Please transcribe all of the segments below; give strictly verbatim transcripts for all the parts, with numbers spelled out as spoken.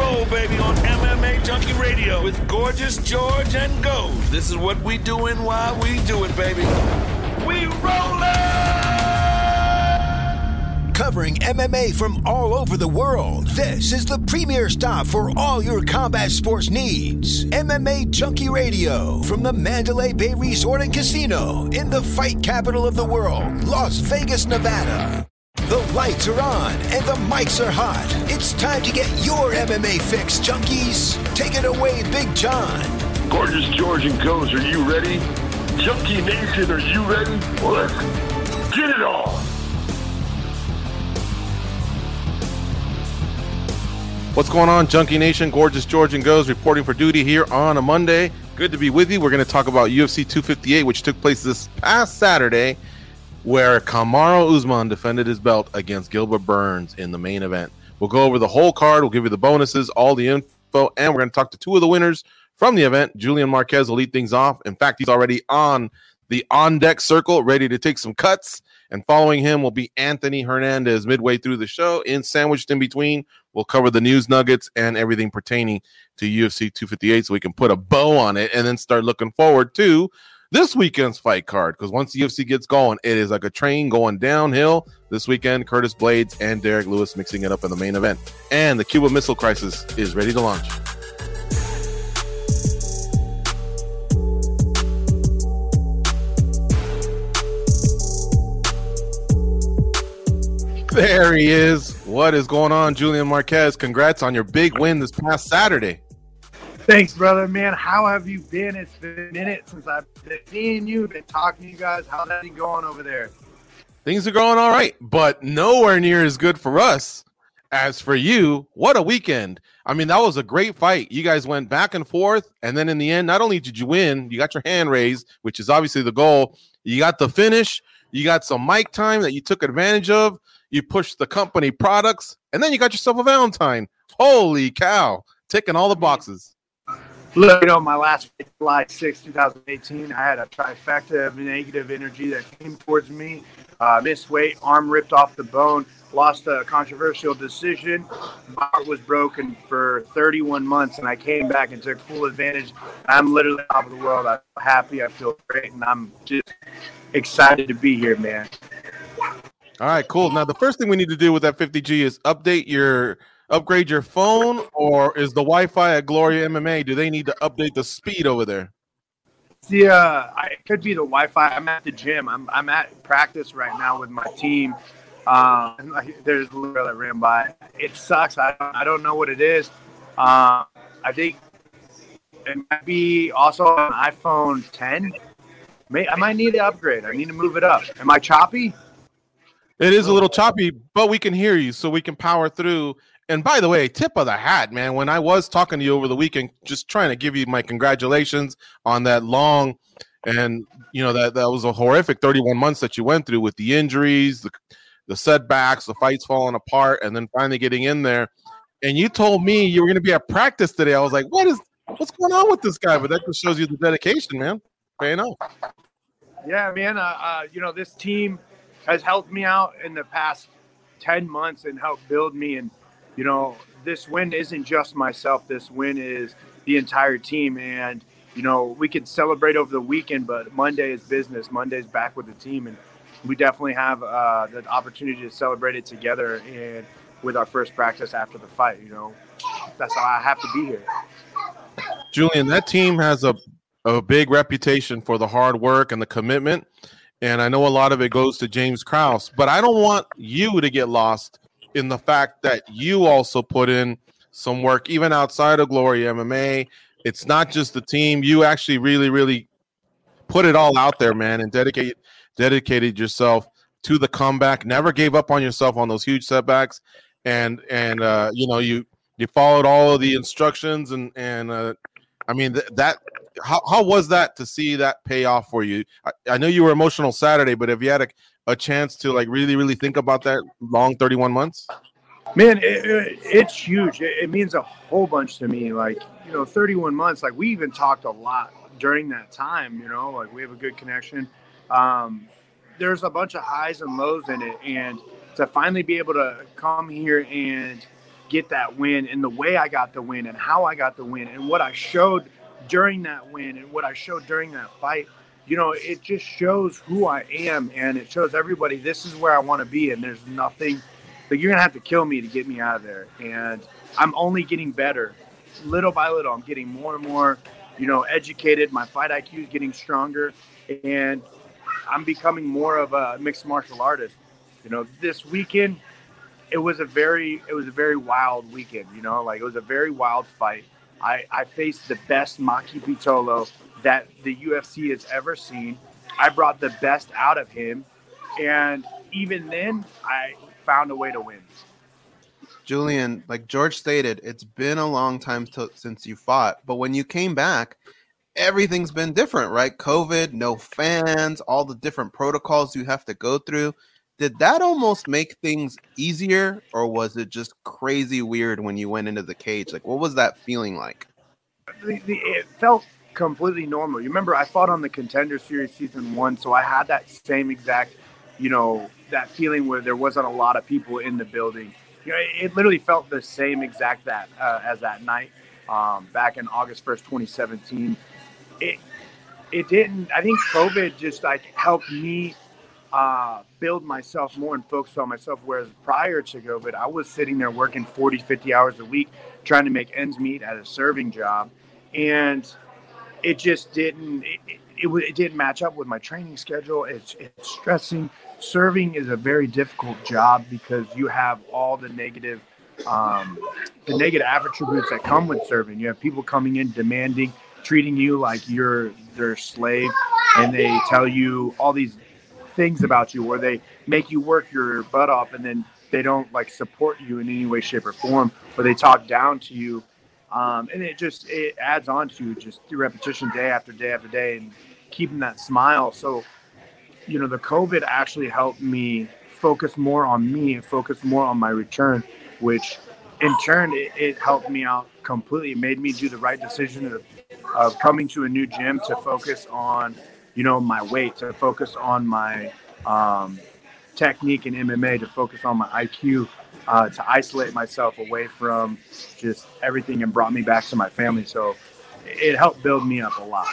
roll, baby, on M M A Junkie Radio with Gorgeous George and Gold. This is what we doing while we do it, baby. We rollin'! Covering M M A from all over the world, this is the premier stop for all your combat sports needs. M M A Junkie Radio from the Mandalay Bay Resort and Casino in the fight capital of the world, Las Vegas, Nevada. The lights are on and the mics are hot. It's time to get your M M A fix, junkies. Take it away, Big John. Gorgeous George and Goes, are you ready? Junkie Nation, are you ready? Well, let's get it on. What's going on, Junkie Nation? Gorgeous George and Goes reporting for duty here on a Monday. Good to be with you. We're going to talk about U F C two fifty-eight, which took place this past Saturday, where Kamaru Usman defended his belt against Gilbert Burns in the main event. We'll go over the whole card. We'll give you the bonuses, all the info, and we're going to talk to two of the winners from the event. Julian Marquez will lead things off. In fact, he's already on the on-deck circle, ready to take some cuts. And following him will be Anthony Hernandez midway through the show. In sandwiched in between, we'll cover the news nuggets and everything pertaining to U F C two fifty-eight so we can put a bow on it and then start looking forward to this weekend's fight card. Because once the U F C gets going, it is like a train going downhill. This weekend, Curtis Blades and Derek Lewis mixing it up in the main event. And the Cuban Missile Crisis is ready to launch. There he is. What is going on, Julian Marquez? Congrats on your big win this past Saturday. Thanks, brother, man. How have you been? It's been a minute since I've been seeing you, been talking to you guys. How's that been going over there? Things are going all right, but nowhere near as good for us as for you. What a weekend. I mean, that was a great fight. You guys went back and forth, and then in the end, not only did you win, you got your hand raised, which is obviously the goal. You got the finish. You got some mic time that you took advantage of. You pushed the company products, and then you got yourself a Valentine. Holy cow. Ticking all the boxes. Look, you know, my last fight, July sixth, twenty eighteen, I had a trifecta of negative energy that came towards me. Uh, missed weight, arm ripped off the bone, lost a controversial decision. My heart was broken for thirty-one months, and I came back and took full advantage. I'm literally top of the world. I'm happy. I feel great, and I'm just excited to be here, man. All right, cool. Now, the first thing we need to do with that fifty G is update your, upgrade your phone, or is the Wi-Fi at Gloria M M A, do they need to update the speed over there? Yeah, uh, I, it could be the Wi-Fi. I'm at the gym. I'm I'm at practice right now with my team. Uh, and like, there's a little that ran by. It sucks. I don't, I don't know what it is. Uh, I think it might be also an iPhone ten. May, I might need to upgrade. I need to move it up. Am I choppy? It is a little choppy, but we can hear you, so we can power through. And by the way, tip of the hat, man, when I was talking to you over the weekend, just trying to give you my congratulations on that long and, you know, that, that was a horrific thirty-one months that you went through with the injuries, the, the setbacks, the fights falling apart, and then finally getting in there. And you told me you were going to be at practice today. I was like, what is, what's going on with this guy? But that just shows you the dedication, man. Paying off. Yeah, man. Uh, uh, you know, this team has helped me out in the past ten months and helped build me. And, you know, this win isn't just myself. This win is the entire team. And, you know, we can celebrate over the weekend, but Monday is business. Monday's back with the team. And we definitely have uh, the opportunity to celebrate it together and with our first practice after the fight. You know, that's how I have to be here. Julian, that team has a, a big reputation for the hard work and the commitment. And I know a lot of it goes to James Krause, but I don't want you to get lost in the fact that you also put in some work, even outside of Glory M M A. It's not just the team. You actually really, really put it all out there, man, and dedicate, dedicated yourself to the comeback. Never gave up on yourself on those huge setbacks. And, and uh, you know, you you followed all of the instructions. And, and uh, I mean, th- that – How how was that to see that pay off for you? I, I know you were emotional Saturday, but have you had a, a chance to like really, really think about that long thirty-one months? Man, it, it, it's huge. It, it means a whole bunch to me. Like, you know, thirty-one months, like we even talked a lot during that time, you know, like we have a good connection. Um, there's a bunch of highs and lows in it. And to finally be able to come here and get that win, and the way I got the win, and how I got the win, and what I showed during that win, and what I showed during that fight. You know, it just shows who I am, and it shows everybody this is where I want to be, and there's nothing like you're gonna have to kill me to get me out of there. And I'm only getting better, little by little. I'm getting more and more, you know, educated. My fight I Q is getting stronger, and I'm becoming more of a mixed martial artist. You know, this weekend it was a very it was a very wild weekend. You know, like it was a very wild fight. I I faced the best Maki Pitolo that the U F C has ever seen. I brought the best out of him, and even then, I found a way to win. Julian, like George stated, it's been a long time to, since you fought, but when you came back, everything's been different, right? COVID, no fans, all the different protocols you have to go through. Did that almost make things easier, or was it just crazy weird when you went into the cage? Like, what was that feeling like? The, the, it felt completely normal. You remember I fought on the Contender Series season one, so I had that same exact, you know, that feeling where there wasn't a lot of people in the building. You know, it, it literally felt the same exact that uh, as that night um, back in August first, twenty seventeen. It it didn't. I think COVID just like helped me uh, build myself more and focus on myself. Whereas prior to COVID, I was sitting there working forty, fifty hours a week trying to make ends meet at a serving job, and it just didn't, it, it, it, it didn't match up with my training schedule. It's, it's stressing. Serving is a very difficult job because you have all the negative, um, the negative attributes that come with serving. You have people coming in demanding, treating you like you're their slave, and they tell you all these things about you, or they make you work your butt off, and then they don't like support you in any way, shape, or form, or they talk down to you. Um, and it just, it adds on to just through repetition day after day after day and keeping that smile. So, you know, the COVID actually helped me focus more on me and focus more on my return, which in turn, it, it helped me out completely. It made me do the right decision of, of coming to a new gym to focus on, you know, my weight, to focus on my um, technique in M M A, to focus on my I Q. Uh, to isolate myself away from just everything, and brought me back to my family. So it helped build me up a lot.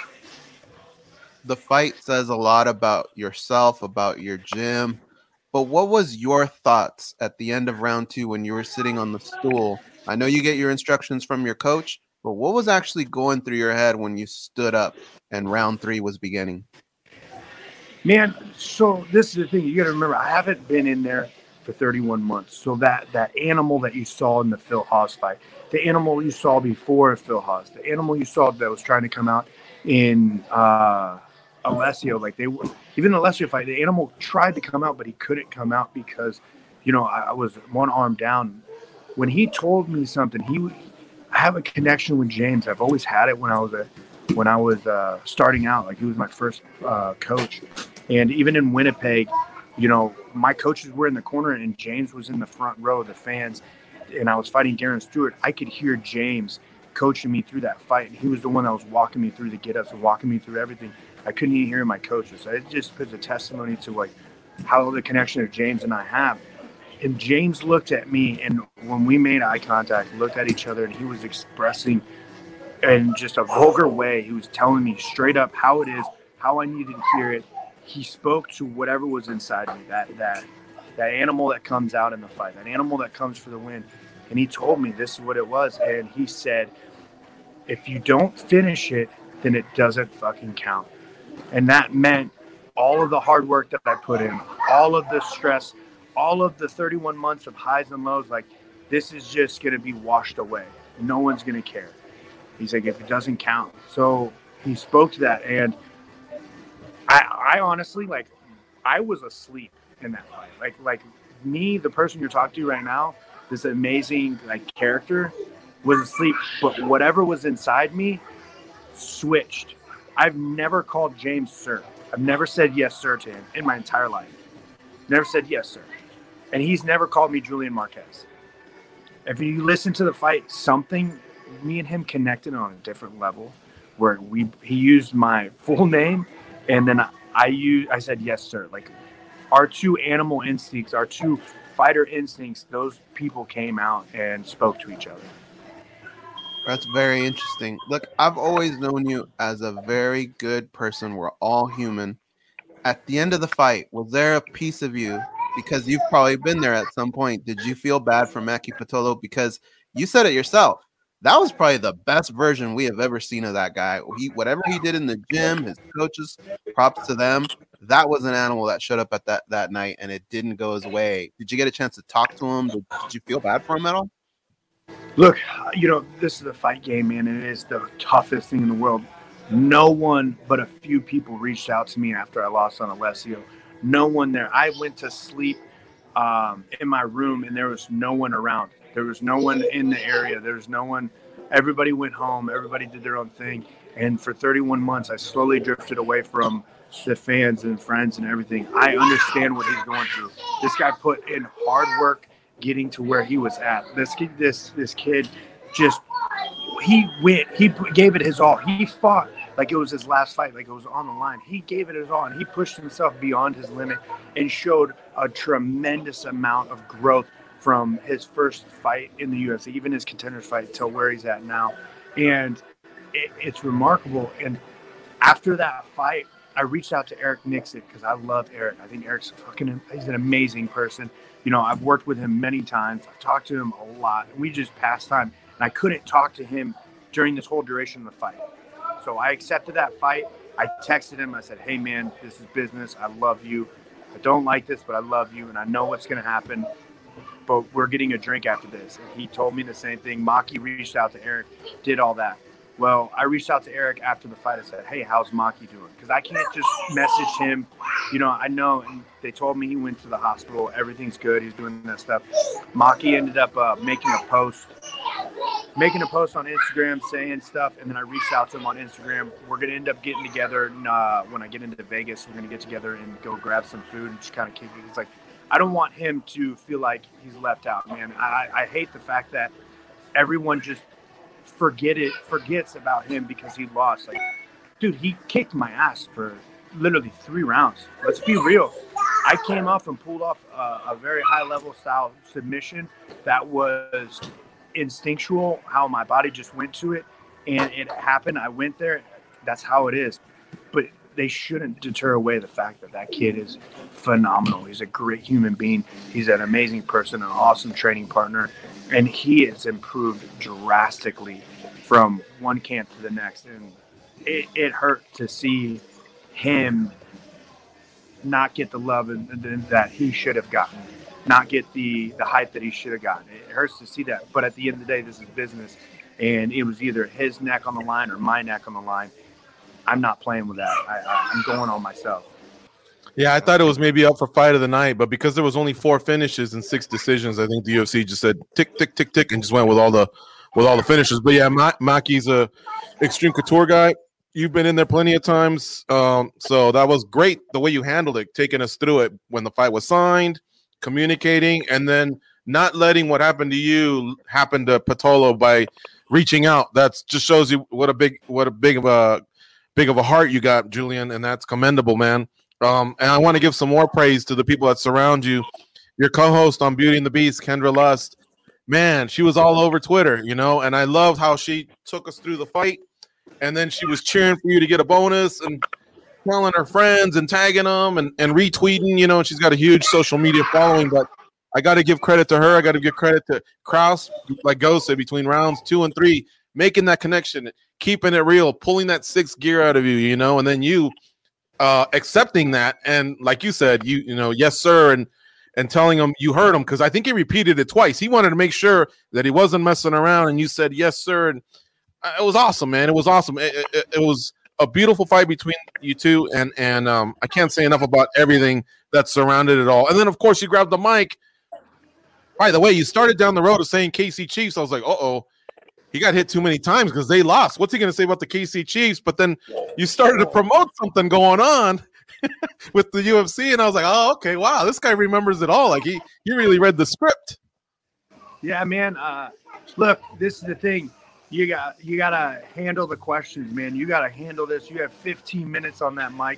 The fight says a lot about yourself, about your gym. But what was your thoughts at the end of round two when you were sitting on the stool? I know you get your instructions from your coach, but what was actually going through your head when you stood up and round three was beginning? Man, so this is the thing. You got to remember, I haven't been in there for thirty-one months. So that that animal that you saw in the Phil Haas fight, the animal you saw before Phil Haas, the animal you saw that was trying to come out in uh, Alessio, like they were, even the Alessio fight, the animal tried to come out, but he couldn't come out because, you know, I, I was one arm down. When he told me something, he, I have a connection with James. I've always had it when I was a, when I was uh, starting out. Like he was my first uh, coach, and even in Winnipeg, you know, my coaches were in the corner and James was in the front row of the fans, and I was fighting Darren Stewart. I could hear James coaching me through that fight, and he was the one that was walking me through the get-ups and walking me through everything. I couldn't even hear my coaches. So it just puts a testimony to like how the connection of James and I have. And James looked at me, and when we made eye contact, looked at each other, and he was expressing in just a vulgar way, he was telling me straight up how it is, how I needed to hear it. He spoke to whatever was inside me, that that that animal that comes out in the fight, that animal that comes for the win. And he told me this is what it was. And he said, if you don't finish it, then it doesn't fucking count. And that meant all of the hard work that I put in, all of the stress, all of the thirty-one months of highs and lows, like this is just going to be washed away. No one's going to care. He's like, if it doesn't count. So he spoke to that. And I, I honestly, like, I was asleep in that fight. Like, like me, the person you're talking to right now, this amazing, like, character, was asleep. But whatever was inside me switched. I've never called James sir. I've never said yes, sir, to him in my entire life. Never said yes, sir. And he's never called me Julian Marquez. If you listen to the fight, something, me and him connected on a different level where we he used my full name, and then I, I used, I said, yes, sir. Like our two animal instincts, our two fighter instincts, those people came out and spoke to each other. That's very interesting. Look, I've always known you as a very good person. We're all human. At the end of the fight, was there a piece of you, because you've probably been there at some point, did you feel bad for Maki Pitolo? Because you said it yourself. That was probably the best version we have ever seen of that guy. He, whatever he did in the gym, his coaches, props to them. That was an animal that showed up at that, that night, and it didn't go his way. Did you get a chance to talk to him? Did, did you feel bad for him at all? Look, you know, this is a fight game, man, and it is the toughest thing in the world. No one but a few people reached out to me after I lost on Alessio. No one there. I went to sleep um, in my room, and there was no one around. There was no one in the area. There was no one. Everybody went home. Everybody did their own thing. And for thirty-one months, I slowly drifted away from the fans and friends and everything. I understand what he's going through. This guy put in hard work getting to where he was at. This kid, this this kid just, he went, he gave it his all. He fought like it was his last fight, like it was on the line. He gave it his all, and he pushed himself beyond his limit and showed a tremendous amount of growth from his first fight in the U F C, even his contenders fight, till where he's at now. And it, it's remarkable. And after that fight, I reached out to Eric Nixon because I love Eric. I think Eric's fucking, he's an amazing person. You know, I've worked with him many times. I've talked to him a lot. And we just passed time. And I couldn't talk to him during this whole duration of the fight. So I accepted that fight. I texted him. I said, hey, man, this is business. I love you. I don't like this, but I love you. And I know what's going to happen. But we're getting a drink after this. And he told me the same thing. Maki reached out to Eric, did all that. Well, I reached out to Eric after the fight. I said, hey, how's Maki doing? Because I can't just message him. You know, I know. And they told me he went to the hospital. Everything's good. He's doing that stuff. Maki ended up uh, making a post, making a post on Instagram saying stuff. And then I reached out to him on Instagram. We're going to end up getting together. And, uh, when I get into Vegas, we're going to get together and go grab some food and just kind of kick it. It's like, I don't want him to feel like he's left out, man. I, I hate the fact that everyone just forget it, forgets about him because he lost. Like, dude, he kicked my ass for literally three rounds. Let's be real. I came off and pulled off a, a very high-level style submission that was instinctual, how my body just went to it, and it happened. I went there. That's how it is. But they shouldn't deter away the fact that that kid is phenomenal. He's a great human being. He's an amazing person, an awesome training partner, and he has improved drastically from one camp to the next. And it, it hurt to see him not get the love that he should have gotten, not get the, the hype that he should have gotten. It hurts to see that. But at the end of the day, this is business, and it was either his neck on the line or my neck on the line. I'm not playing with that. I, I, I'm going on myself. Yeah, I thought it was maybe up for fight of the night, but because there was only four finishes and six decisions, I think the U F C just said tick, tick, tick, tick, and just went with all the with all the finishes. But yeah, Ma- Maki's a Extreme Couture guy. You've been in there plenty of times, um, so that was great the way you handled it, taking us through it when the fight was signed, communicating, and then not letting what happened to you happen to Pitolo by reaching out. That just shows you what a big, what a big of a big of a heart you got, Julian, and that's commendable, man. Um, and I want to give some more praise to the people that surround you. Your co-host on Beauty and the Beast, Kendra Lust, man, she was all over Twitter, you know, and I loved how she took us through the fight, and then she was cheering for you to get a bonus and telling her friends and tagging them and, and retweeting, you know, and she's got a huge social media following, but I got to give credit to her. I got to give credit to Kraus, like Ghost said, between rounds two and three, making that connection, keeping it real, pulling that sixth gear out of you, you know, and then you uh, accepting that. And like you said, you, you know, yes, sir. And, and telling him you heard him. Cause I think he repeated it twice. He wanted to make sure that he wasn't messing around, and you said, yes, sir. And it was awesome, man. It was awesome. It, it, it was a beautiful fight between you two. And, and um, I can't say enough about everything that surrounded it all. And then of course you grabbed the mic. By the way, you started down the road of saying K C Chiefs. I was like, uh-oh. He got hit too many times because they lost. What's he going to say about the K C Chiefs? But then you started to promote something going on with the U F C, and I was like, oh, okay, wow, this guy remembers it all. Like, he, he really read the script. Yeah, man. Uh, look, this is the thing. You got you got to handle the questions, man. You got to handle this. You have fifteen minutes on that mic.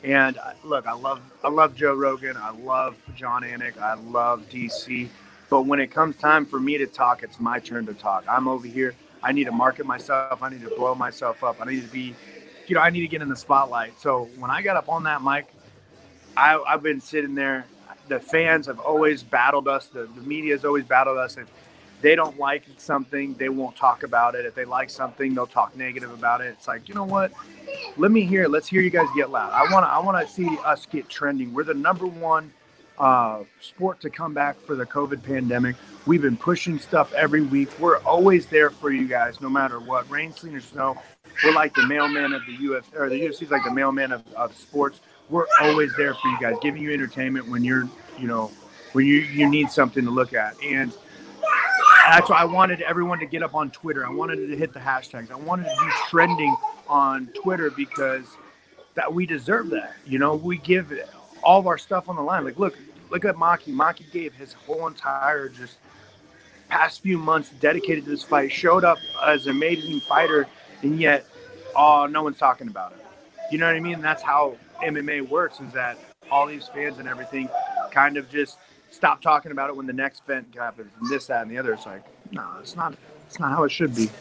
And uh, look, I love I love Joe Rogan. I love John Anik. I love D C. But when it comes time for me to talk, it's my turn to talk. I'm over here. I need to market myself. I need to blow myself up. I need to be, you know, I need to get in the spotlight. So when I got up on that mic, I, I've been sitting there. The fans have always battled us. The, the media has always battled us. If they don't like something, they won't talk about it. If they like something, they'll talk negative about it. It's like, you know what? Let me hear it. Let's hear you guys get loud. I want to I want to see us get trending. We're the number one uh, sport to come back for the COVID pandemic. We've been pushing stuff every week. We're always there for you guys, no matter what. Rain, sleet, or snow. We're like the mailman of the U F C, or the U F C is like the mailman of, of sports. We're always there for you guys, giving you entertainment when you're, you know, when you, you need something to look at. And that's why I wanted everyone to get up on Twitter. I wanted to hit the hashtags. I wanted to do trending on Twitter because that we deserve that. You know, we give all of our stuff on the line. Like, look, look at Maki. Maki gave his whole entire just past few months dedicated to this fight, showed up as an amazing fighter, and yet, oh, no one's talking about it. You know what I mean? That's how M M A works, is that all these fans and everything kind of just stop talking about it when the next event happens, and this, that, and the other. It's like, no, it's not. It's not how it should be.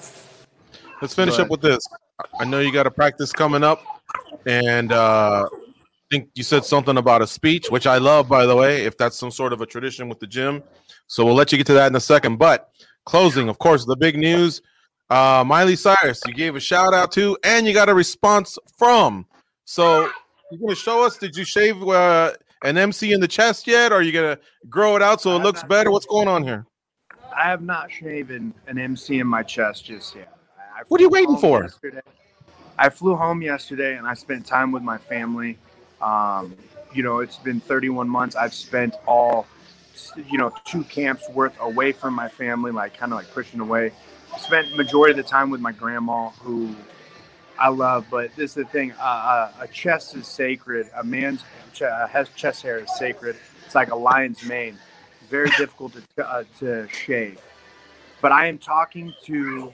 Let's finish up with this. I know you got a practice coming up, and uh, I think you said something about a speech, which I love, by the way, if that's some sort of a tradition with the gym. So we'll let you get to that in a second. But closing, of course, the big news. Uh, Miley Cyrus, you gave a shout out to, and you got a response from. So you're going to show us, did you shave uh, an M C in the chest yet? Or are you going to grow it out so it looks better? What's going on here? I have not shaven an M C in my chest just yet. I what are you waiting for? Yesterday. I flew home yesterday and I spent time with my family. Um, you know, it's been thirty-one months. I've spent all, you know, two camps worth away from my family, like kind of like pushing away. Spent majority of the time with my grandma, who I love. But this is the thing: uh, a chest is sacred. A man's ch- uh, chest hair is sacred. It's like a lion's mane. Very difficult to uh, to shave. But I am talking to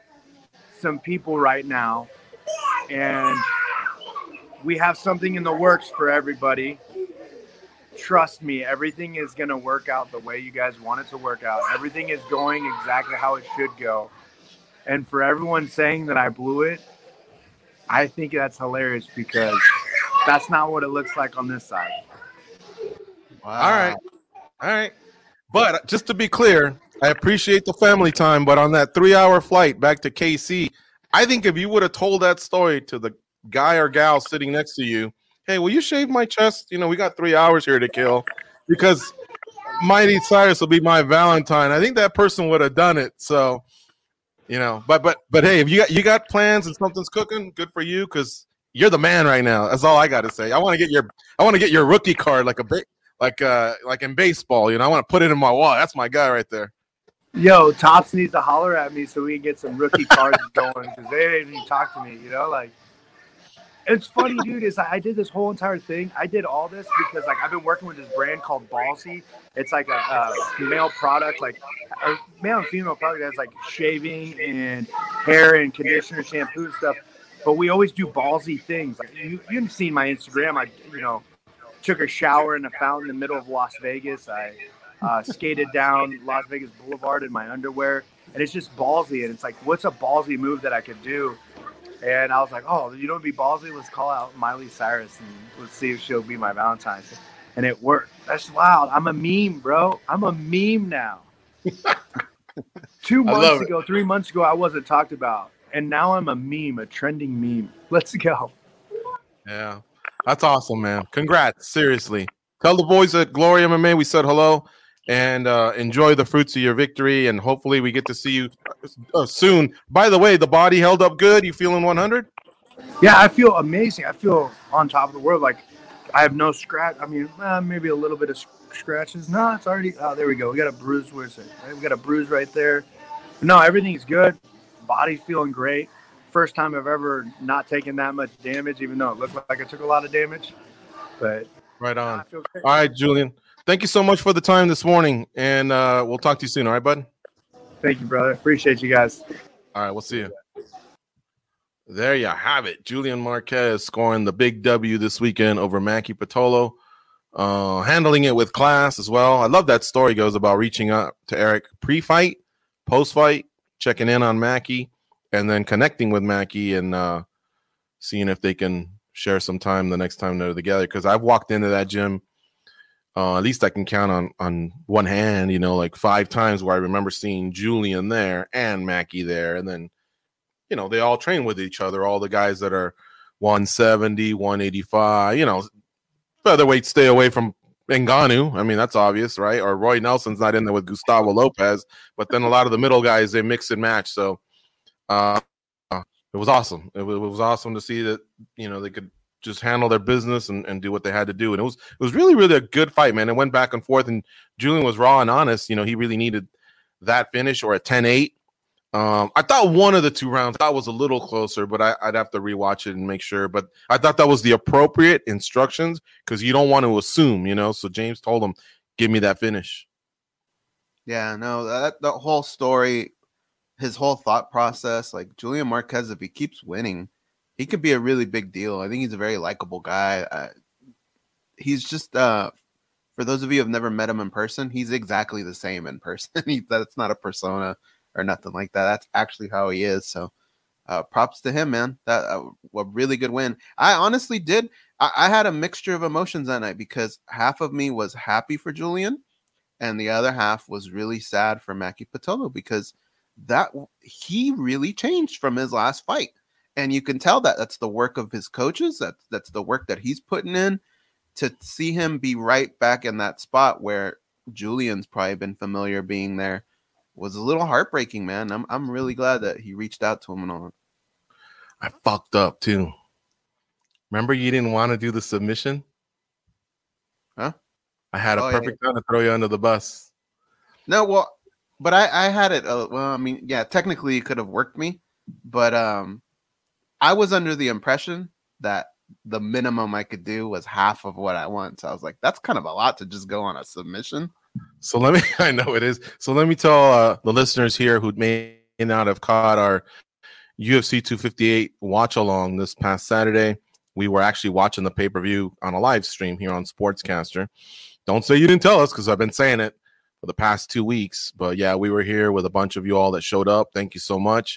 some people right now, and we have something in the works for everybody. Trust me, everything is going to work out the way you guys want it to work out. Everything is going exactly how it should go. And for everyone saying that I blew it, I think that's hilarious because that's not what it looks like on this side. Wow. All right. All right. But just to be clear, I appreciate the family time, but on that three-hour flight back to K C, I think if you would have told that story to the guy or gal sitting next to you, hey, will you shave my chest? You know, we got three hours here to kill because Miley Cyrus will be my Valentine. I think that person would have done it. So, you know, but but but hey, if you got you got plans and something's cooking, good for you because you're the man right now. That's all I got to say. I want to get your I want to get your rookie card like a like uh like in baseball. You know, I want to put it in my wall. That's my guy right there. Yo, Tops needs to holler at me so we can get some rookie cards going because they didn't even talk to me. You know, like. It's funny, dude, is I did this whole entire thing. I did all this because, like, I've been working with this brand called Ballsy. It's like a, a male product, like a male and female product that's like shaving and hair and conditioner, shampoo and stuff. But we always do ballsy things. Like you, you haven't seen my Instagram. I, you know, took a shower in a fountain in the middle of Las Vegas. I uh, skated down Las Vegas Boulevard in my underwear, and it's just ballsy. And it's like, what's a ballsy move that I could do? And I was like, oh, you know what would be ballsy? Let's call out Miley Cyrus and let's see if she'll be my Valentine. And it worked. That's wild. I'm a meme, bro. I'm a meme now. Two months ago, it. three months ago, I wasn't talked about. And now I'm a meme, a trending meme. Let's go. Yeah. That's awesome, man. Congrats. Seriously. Tell the boys at Glory M M A we said hello. And uh, enjoy the fruits of your victory, and hopefully we get to see you uh, soon. By the way, the body held up good. You feeling one hundred? Yeah, I feel amazing. I feel on top of the world. Like I have no scratch. I mean, uh, maybe a little bit of scratches. No, it's already. Oh, there we go. We got a bruise. Where's it? We got a bruise right there. No, everything's good. Body's feeling great. First time I've ever not taken that much damage, even though it looked like I took a lot of damage. But right on. I feel great. All right, Julian. Thank you so much for the time this morning, and uh, we'll talk to you soon. All right, bud? Thank you, brother. Appreciate you guys. All right, we'll see you. There you have it. Julian Marquez scoring the big W this weekend over Maki Pitolo, uh, handling it with class as well. I love that story goes about reaching out to Eric pre-fight, post-fight, checking in on Maki, and then connecting with Maki and uh, seeing if they can share some time the next time they're together. Because I've walked into that gym, uh, at least I can count on, on one hand, you know, like five times where I remember seeing Julian there and Maki there, and then you know, they all train with each other. All the guys that are one seventy, one eighty-five, you know, featherweight stay away from Ngannou. I mean, that's obvious, right? Or Roy Nelson's not in there with Gustavo Lopez. But then a lot of the middle guys, they mix and match. So uh, it was awesome. It was, it was awesome to see that, you know, they could just handle their business and, and do what they had to do. And it was it was really, really a good fight, man. It went back and forth. And Julian was raw and honest. You know, he really needed that finish or a ten eight. Um, I thought one of the two rounds I was a little closer, but I, I'd have to rewatch it and make sure. But I thought that was the appropriate instructions because you don't want to assume, you know. So James told him, "Give me that finish." Yeah, no, that the whole story, his whole thought process, like Julian Marquez, if he keeps winning, he could be a really big deal. I think he's a very likable guy. Uh, he's just, uh, for those of you who have never met him in person, he's exactly the same in person. he, that's not a persona or nothing like that. That's actually how he is. So uh, props to him, man. That uh, a really good win. I honestly did. I, I had a mixture of emotions that night because half of me was happy for Julian and the other half was really sad for Maki Pitolo because that he really changed from his last fight. And you can tell that that's the work of his coaches. That's, that's the work that he's putting in to see him be right back in that spot where Julian's probably been familiar being there. Was a little heartbreaking, man. I'm I'm really glad that he reached out to him and all. I fucked up too. Remember, you didn't want to do the submission, huh? I had a oh, perfect yeah. time to throw you under the bus. No, well, but I I had it. Uh, well, I mean, yeah, technically it could have worked me, but um, I was under the impression that the minimum I could do was half of what I want. So I was like, that's kind of a lot to just go on a submission. So let me, I know it is. So let me tell uh, the listeners here who may not have caught our U F C two fifty-eight watch along this past Saturday. We were actually watching the pay-per-view on a live stream here on Sportscaster. Don't say you didn't tell us because I've been saying it for the past two weeks. But yeah, we were here with a bunch of you all that showed up. Thank you so much.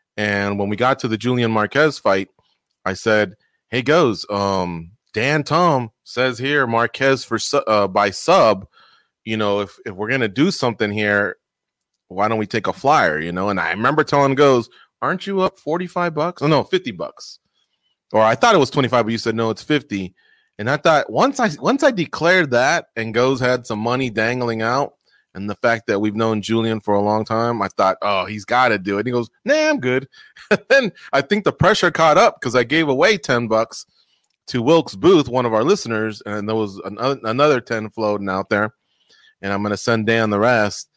And when we got to the Julian Marquez fight, I said, hey, goes, um, Dan Tom says here Marquez for su- uh, by sub. You know, if, if we're going to do something here, why don't we take a flyer, you know? And I remember telling Goes, aren't you up forty-five bucks? Oh, no, fifty bucks. Or I thought it was twenty-five, but you said, no, it's fifty. And I thought once I once I declared that and Goes had some money dangling out and the fact that we've known Julian for a long time, I thought, oh, he's got to do it. And he goes, nah, I'm good. Then I think the pressure caught up because I gave away ten bucks to Wilkes Booth, one of our listeners, and there was another, another ten floating out there. And I'm going to send Dan the rest.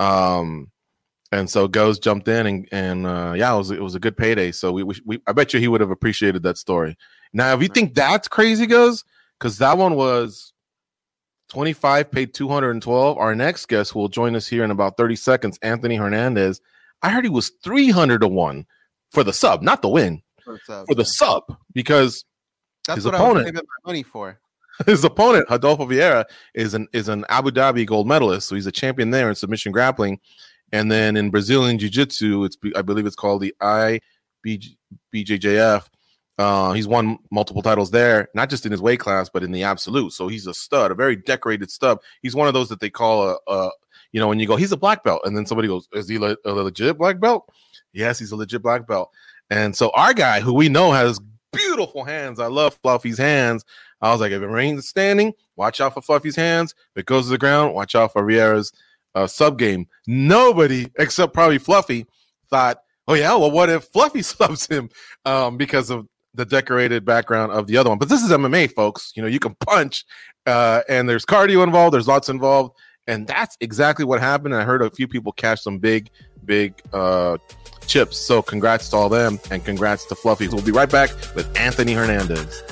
Um, and so Goes jumped in and, and uh, yeah, it was, it was a good payday. So we, we, I bet you he would have appreciated that story. Now, if you think that's crazy, Goes, because that one was twenty-five, paid two hundred twelve. Our next guest who will join us here in about thirty seconds, Anthony Hernandez. I heard he was three hundred to one for the sub, not the win, for, sub, for the yeah. sub, because that's his what opponent, I was giving my money for. His opponent, Adolfo Vieira, is an is an Abu Dhabi gold medalist, so he's a champion there in submission grappling. And then in Brazilian Jiu-Jitsu, it's I believe it's called the I B J J F. Uh, he's won multiple titles there, not just in his weight class, but in the absolute. So he's a stud, a very decorated stud. He's one of those that they call a, a you know, when you go, he's a black belt, and then somebody goes, is he le- a legit black belt? Yes, he's a legit black belt. And so our guy, who we know has beautiful hands, I love Fluffy's hands. I was like, if it remains standing, watch out for Fluffy's hands. If it goes to the ground, watch out for Vieira's uh, sub game. Nobody, except probably Fluffy, thought, oh, yeah, well, what if Fluffy subs him um, because of the decorated background of the other one? But this is M M A, folks. You know, you can punch, uh, and there's cardio involved. There's lots involved. And that's exactly what happened. And I heard a few people cash some big, big uh, chips. So congrats to all them, and congrats to Fluffy. We'll be right back with Anthony Hernandez.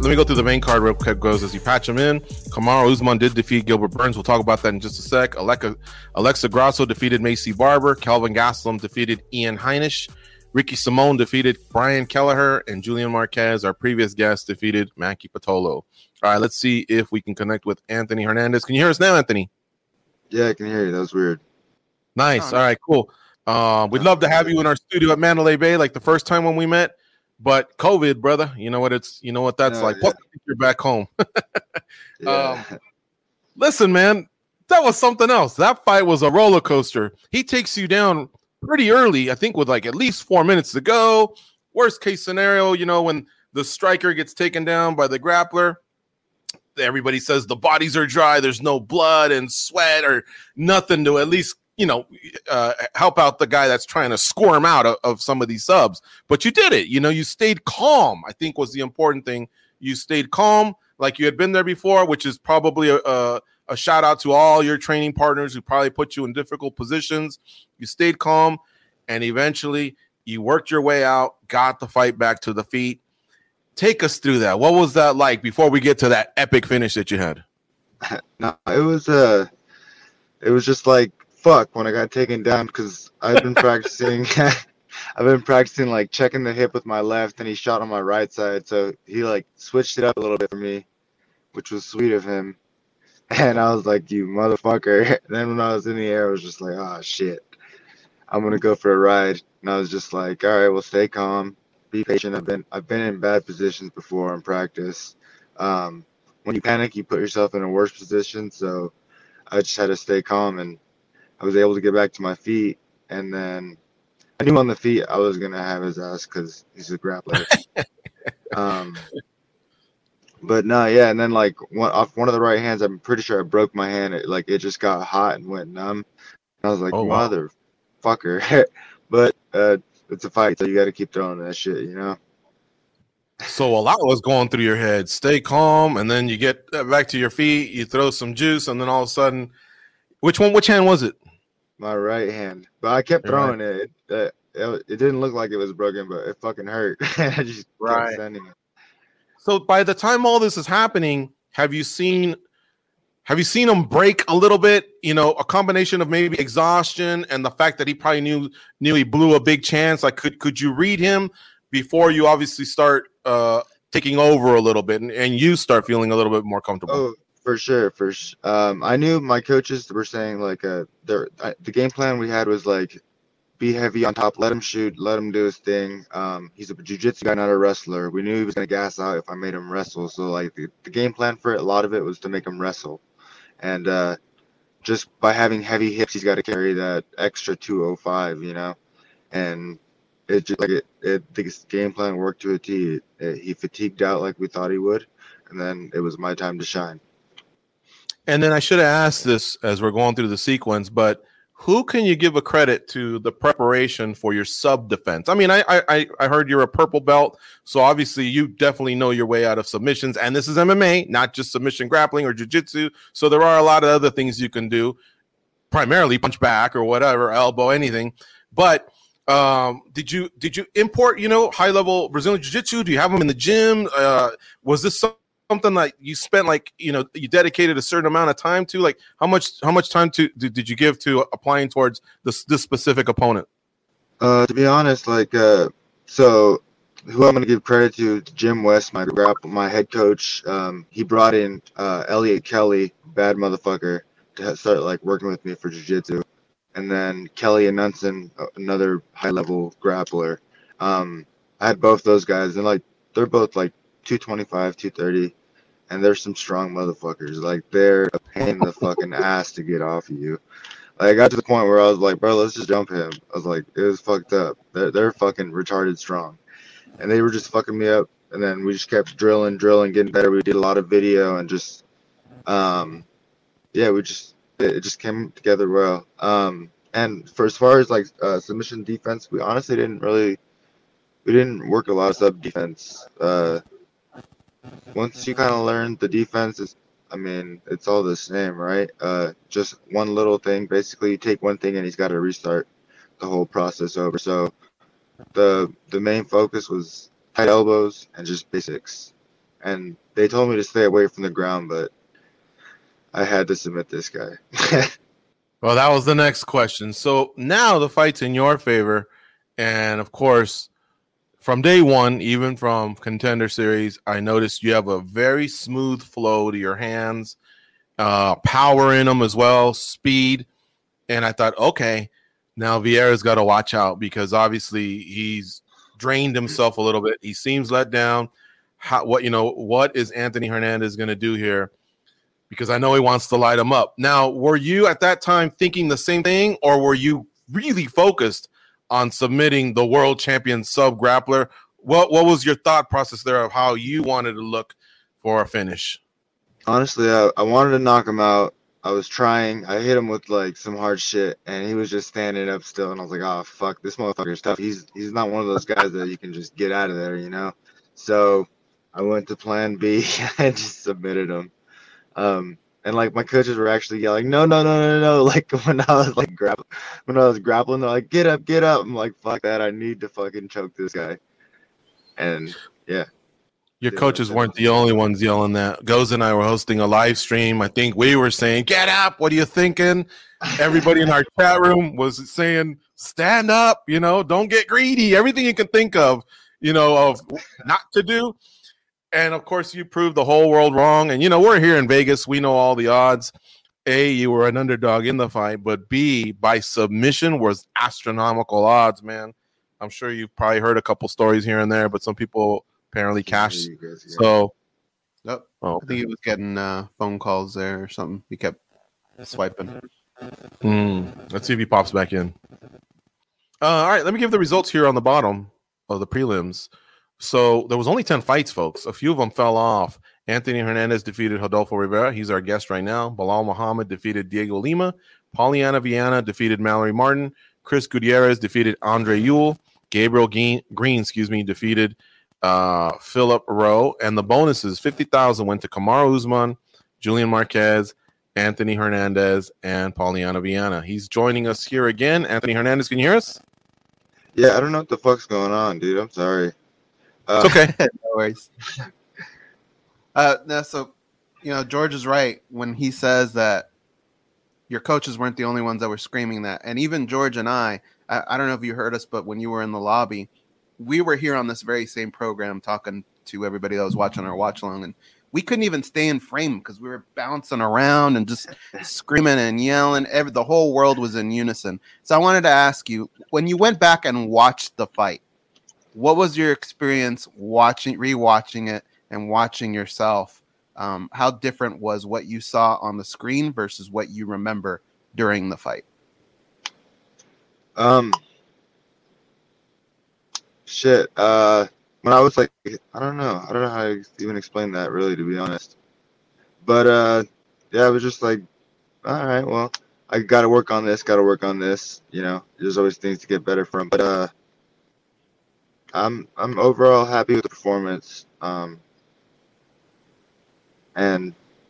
let me go through the main card real quick. Goes as you patch them in. Kamaru Usman did defeat Gilbert Burns. We'll talk about that in just a sec. Alexa, Alexa Grasso defeated Macy Barber. Kelvin Gastelum defeated Ian Heinisch. Ricky Simone defeated Brian Kelleher, and Julian Marquez, our previous guest, defeated Maki Patolo. All right, let's see if we can connect with Anthony Hernandez. Can you hear us now, Anthony? Yeah, I can hear you. That was weird. Nice. All right, cool. Uh, we'd love to have you in our studio at Mandalay Bay, like the first time when we met. But COVID, brother, you know what it's, you know what that's No, like. yeah. What, you're back home. Yeah. um, listen, man, that was something else. That fight was a roller coaster. He takes you down pretty early, I think, with like at least four minutes to go. Worst case scenario, you know, when the striker gets taken down by the grappler, everybody says the bodies are dry. There's no blood and sweat or nothing to at least, you know, uh, help out the guy that's trying to squirm out of, of some of these subs. But you did it. You know, you stayed calm, I think was the important thing. You stayed calm like you had been there before, which is probably a, a, a shout out to all your training partners who probably put you in difficult positions. You stayed calm, and eventually you worked your way out, got the fight back to the feet. Take us through that. What was that like before we get to that epic finish that you had? No, it was uh, it was just like fuck when I got taken down because I've been practicing. I've been practicing like checking the hip with my left, and he shot on my right side, so he like switched it up a little bit for me, which was sweet of him. And I was like, "You motherfucker!" And then when I was in the air, I was just like, "Oh shit, I'm gonna go for a ride." And I was just like, "All right, well, stay calm, be patient." I've been I've been in bad positions before in practice. Um, when you panic, you put yourself in a worse position. So I just had to stay calm, and I was able to get back to my feet. And then I knew on the feet I was gonna have his ass because he's a grappler. um, but no, yeah. And then like one off one of the right hands, I'm pretty sure I broke my hand. It, like it just got hot and went numb. And I was like, Oh, wow. motherfucker. But uh, it's a fight, so you got to keep throwing that shit, you know. So a lot was going through your head. Stay calm, and then you get back to your feet. You throw some juice, and then all of a sudden, which one? Which hand was it? My right hand, but I kept Your throwing it. It, it. it didn't look like it was broken, but it fucking hurt. I just Right. kept sending it. So by the time all this is happening, have you seen? Have you seen him break a little bit? You know, a combination of maybe exhaustion and the fact that he probably knew knew he blew a big chance. Like, could could you read him before you obviously start uh, taking over a little bit, and, and you start feeling a little bit more comfortable? Oh, for sure, for sure. Um, I knew my coaches were saying like, uh, their I, the game plan we had was like, be heavy on top, let him shoot, let him do his thing. Um, he's a jiu-jitsu guy, not a wrestler. We knew he was gonna gas out if I made him wrestle. So like, the, the game plan for it, a lot of it was to make him wrestle. And uh, just by having heavy hips, he's got to carry that extra two oh five, you know. And it just like it, it the game plan worked to a T. It, it, he fatigued out like we thought he would, and then it was my time to shine. And then I should have asked this as we're going through the sequence, but who can you give a credit to the preparation for your sub defense? I mean, I I I heard you're a purple belt, so obviously you definitely know your way out of submissions. And this is M M A, not just submission grappling or jiu-jitsu. So there are a lot of other things you can do, primarily punch back or whatever, elbow, anything. But um, did you did you import, you know, high level Brazilian jiu-jitsu? Do you have them in the gym? Uh, was this some something like you spent like you know you dedicated a certain amount of time to? Like how much how much time to did, did you give to applying towards this this specific opponent? Uh, to be honest, like uh, so who I'm gonna give credit to, Jim West, my grapple, my head coach. Um, he brought in uh, Elliot Kelly, bad motherfucker, to start like working with me for jiu-jitsu, and then Kelly Anunson, another high level grappler. Um, I had both those guys, and like they're both like two twenty-five, two thirty, and there's some strong motherfuckers. Like they're a pain in the fucking ass to get off of you. Like, I got to the point where I was like, bro, let's just jump him. I was like, it was fucked up. They're, they're fucking retarded strong, and they were just fucking me up. And then we just kept drilling, drilling, getting better. We did a lot of video and just, um, yeah, we just it, it just came together well. Um, and for as far as like uh, submission defense, we honestly didn't really, we didn't work a lot of sub defense. Uh, once you kind of learn the defense, is, I mean, it's all the same, right? Uh, just one little thing. Basically, you take one thing and he's got to restart the whole process over. So the the main focus was tight elbows and just basics. and they told me to stay away from the ground, but I had to submit this guy. Well, that was the next question. So now the fight's in your favor, and of course, from day one, even from Contender Series, I noticed you have a very smooth flow to your hands, uh, power in them as well, speed. And I thought, okay, now Vieira's got to watch out because obviously he's drained himself a little bit. He seems let down. How, what you know? What is Anthony Hernandez going to do here? Because I know he wants to light him up. Now, were you at that time thinking the same thing, or were you really focused on submitting the world champion sub grappler? What what was your thought process there of how you wanted to look for a finish? Honestly, I, I wanted to knock him out. I was trying. I hit him with like some hard shit, and he was just standing up still. And I was like, "Oh fuck, this motherfucker's tough. He's he's not one of those guys that you can just get out of there, you know." So I went to Plan B and just submitted him. Um, and like my coaches were actually yelling, "No, no, no, no, no!" Like when I was like grappling, when I was grappling, they're like, "Get up, get up!" I'm like, "Fuck that! I need to fucking choke this guy." And yeah. Your coaches weren't the only ones yelling that. Goz and I were hosting a live stream. I think we were saying, "Get up! What are you thinking?" Everybody in our chat room was saying, "Stand up! You know, don't get greedy." Everything you can think of, you know, of not to do. And of course, you proved the whole world wrong. And you know, we're here in Vegas. We know all the odds. A, you were an underdog in the fight, but B, by submission was astronomical odds, man. I'm sure you've probably heard a couple stories here and there, but some people apparently cashed. So, nope. Oh, I think he was getting uh, phone calls there or something. He kept swiping. Mm, let's see if he pops back in. Uh, all right, let me give the results here on the bottom of the prelims. So there was only ten fights, folks. A few of them fell off. Anthony Hernandez defeated Rodolfo Rivera. He's our guest right now. Bilal Muhammad defeated Diego Lima. Polyana Viana defeated Mallory Martin. Chris Gutierrez defeated Andre Ewell. Gabriel Green, Green excuse me, defeated uh, Philip Rowe. And the bonuses, fifty thousand went to Kamaru Usman, Julian Marquez, Anthony Hernandez, and Polyana Viana. He's joining us here again. Anthony Hernandez, can you hear us? Yeah, I don't know what the fuck's going on, dude. I'm sorry. Uh, it's okay. No worries. Uh, no, so, you know, George is right when he says that your coaches weren't the only ones that were screaming that. And even George and I, I, I don't know if you heard us, but when you were in the lobby, we were here on this very same program talking to everybody that was watching our watch along, and we couldn't even stay in frame because we were bouncing around and just screaming and yelling. Every, the whole world was in unison. So I wanted to ask you, when you went back and watched the fight, what was your experience watching, rewatching it and watching yourself? Um, how different was what you saw on the screen versus what you remember during the fight? Um, shit. Uh, when I was like, I don't know. I don't know how to even explain that, really, to be honest. But uh, yeah, I was just like, all right, well, I got to work on this. Got to work on this. You know, there's always things to get better from. But uh, I'm I'm overall happy with the performance. Um, and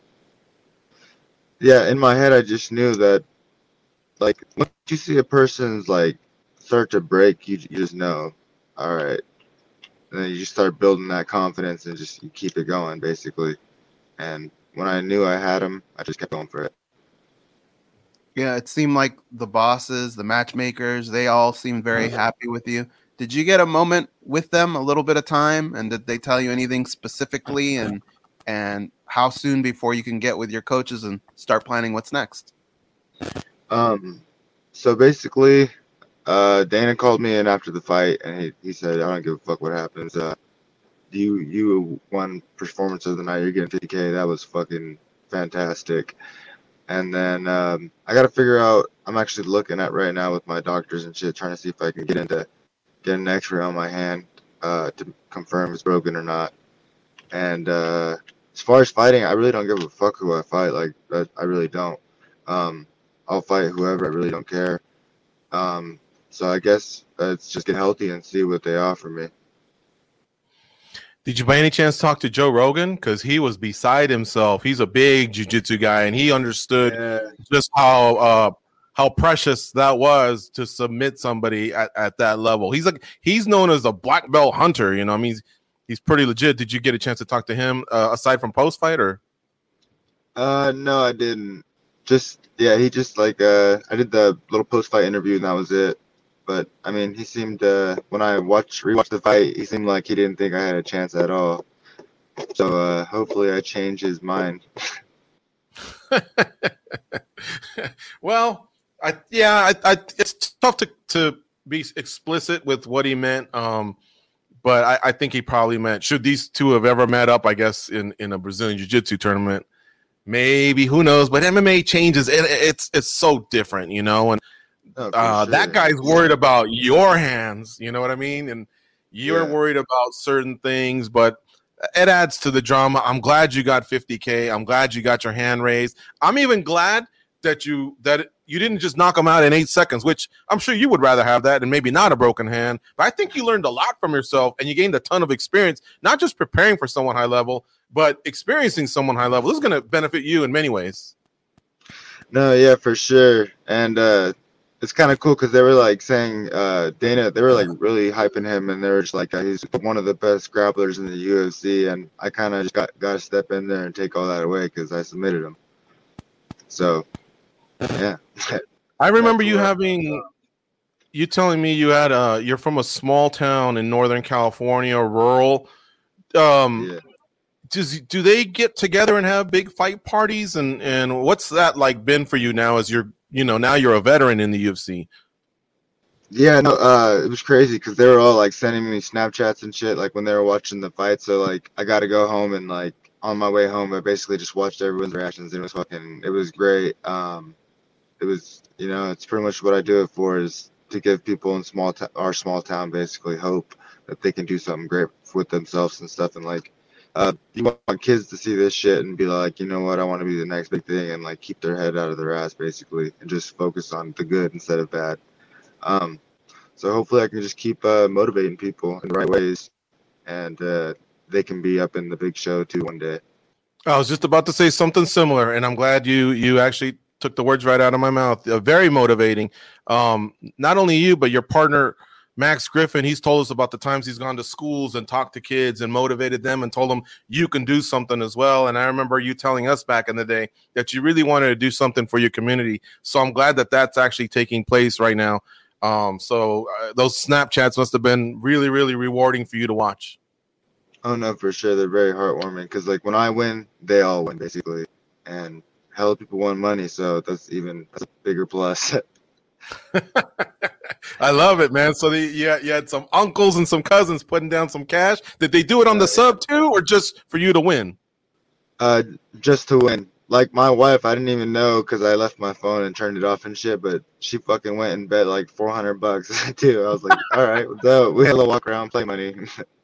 yeah, in my head, I just knew that, like, once you see a person's like start to break, you you just know, all right. And then you just start building that confidence and just you keep it going, basically. And when I knew I had him, I just kept going for it. Yeah, it seemed like the bosses, the matchmakers, they all seemed very happy with you. Did you get a moment with them, a little bit of time, and did they tell you anything specifically, and and how soon before you can get with your coaches and start planning what's next? Um, so basically, uh, Dana called me in after the fight, and he, he said, "I don't give a fuck what happens. Uh, you you won performance of the night. You're getting fifty K. That was fucking fantastic." And then um, I got to figure out. I'm actually looking at right now with my doctors and shit, trying to see if I can get into get an X-ray on my hand uh, to confirm it's broken or not. And uh, as far as fighting, I really don't give a fuck who I fight. Like, I, I really don't. Um, I'll fight whoever. I really don't care. Um, so I guess it's just get healthy and see what they offer me. Did you by any chance talk to Joe Rogan? Because he was beside himself. He's a big jiu-jitsu guy, and he understood Yeah. just how uh, how precious that was to submit somebody at, at that level. He's like he's known as a black belt hunter. You know, I mean, he's pretty legit. Did you get a chance to talk to him uh, aside from post fight or? Uh, no, I didn't. Just yeah, he just like uh, I did the little post fight interview and that was it. But I mean, he seemed uh, when I watched rewatched the fight, he seemed like he didn't think I had a chance at all. So uh, hopefully, I change his mind. Well, I yeah, I, I it's tough to to be explicit with what he meant. Um, but I, I think he probably meant should these two have ever met up, I guess, in, in a Brazilian Jiu-Jitsu tournament, maybe, who knows? But M M A changes. It, it's it's so different, you know. And Oh, uh, sure. that guy's worried about your hands, you know what I mean? And you're Yeah. worried about certain things, but it adds to the drama. I'm glad you got fifty K. I'm glad you got your hand raised. I'm even glad that you that you didn't just knock him out in eight seconds, which I'm sure you would rather have that and maybe not a broken hand. But I think you learned a lot from yourself and you gained a ton of experience, not just preparing for someone high level, but experiencing someone high level. This is going to benefit you in many ways. No, yeah, for sure. And uh, it's kind of cool because they were like saying uh, Dana, they were like really hyping him, and they were just like, uh, he's one of the best grapplers in the U F C. And I kind of just got got to step in there and take all that away because I submitted him. So, yeah. I remember That's you what- having you telling me you had uh you're from a small town in Northern California, rural. Um Yeah. does do they get together and have big fight parties, and and what's that like been for you now as you're you know now you're a veteran in the U F C? Yeah, no, uh, it was crazy because they were all like sending me Snapchats and shit, like when they were watching the fight. So like, I got to go home, and like on my way home, I basically just watched everyone's reactions. And it was fucking, it was great. Um, it was, you know, it's pretty much what I do it for, is to give people in small t- our small town basically hope that they can do something great with themselves and stuff. And like, uh, you want kids to see this shit and be like, you know what, I want to be the next big thing, and like keep their head out of their ass basically, and just focus on the good instead of bad. Um, so hopefully I can just keep uh, motivating people in the right ways, and uh, they can be up in the big show too one day. I was just about to say something similar, and I'm glad you you actually took the words right out of my mouth. Uh, very motivating. Um, not only you, but your partner Max Griffin. He's told us about the times he's gone to schools and talked to kids and motivated them and told them you can do something as well. And I remember you telling us back in the day that you really wanted to do something for your community. So I'm glad that that's actually taking place right now. Um, so uh, those Snapchats must have been really, really rewarding for you to watch. Oh no, for sure, they're very heartwarming because like when I win, they all win basically, and hella people won money, so that's even that's a bigger plus. I love it, man. So the, yeah, you had some uncles and some cousins putting down some cash. Did they do it on the sub too, or just for you to win? Uh, just to win. Like my wife, I didn't even know because I left my phone and turned it off and shit. But she fucking went and bet like four hundred bucks too. I was like, all right, so we had a little walk around, play money.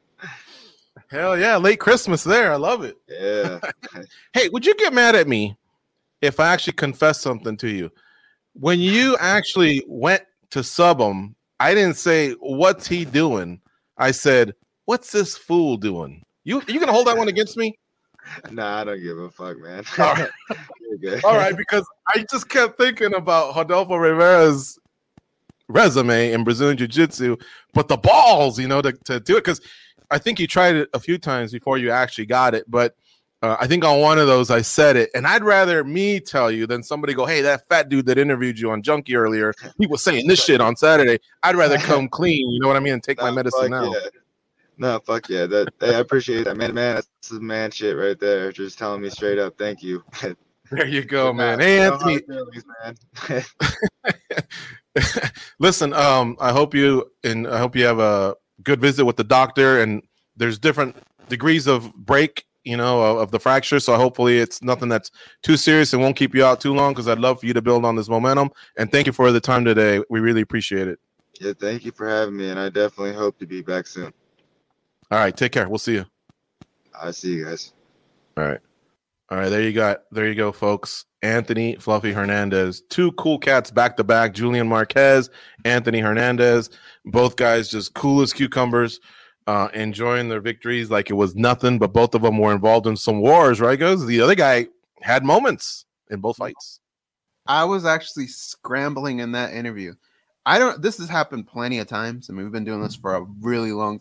Hell yeah, late Christmas there. I love it. Yeah. Hey, would you get mad at me if I actually confessed something to you? When you actually went to sub him, I didn't say, what's he doing? I said, what's this fool doing? You you gonna hold that one against me? Nah, I don't give a fuck, man. All right. You're good. All right, because I just kept thinking about Rodolfo Rivera's resume in Brazilian Jiu-Jitsu, but the balls, you know, to, to do it, because I think you tried it a few times before you actually got it, but uh, I think on one of those I said it, and I'd rather me tell you than somebody go, hey, that fat dude that interviewed you on Junkie earlier, he was saying this shit on Saturday. I'd rather come clean, you know what I mean, and take Nah, my medicine fuck now. yeah. No, fuck yeah. That hey, I appreciate that, man. Man, that's some man shit right there. Just telling me straight up, thank you. There you go, man. Nah, Hey, no Anthony. hard feelings, man. Listen, um, I hope you and I hope you have a good visit with the doctor. And there's different degrees of break, you know, of, of the fracture. So hopefully it's nothing that's too serious and won't keep you out too long, because I'd love for you to build on this momentum. And thank you for the time today. We really appreciate it. Yeah, thank you for having me, and I definitely hope to be back soon. All right, take care. We'll see you. I'll see you guys. All right. All right, there you got there you go, folks. Anthony Fluffy Hernandez. Two cool cats back to back. Julian Marquez, Anthony Hernandez. Both guys just cool as cucumbers, uh, enjoying their victories like it was nothing, but both of them were involved in some wars, right, guys? The other guy had moments in both fights. I was actually scrambling in that interview. I don't this has happened plenty of times. I mean, we've been doing this for a really long time.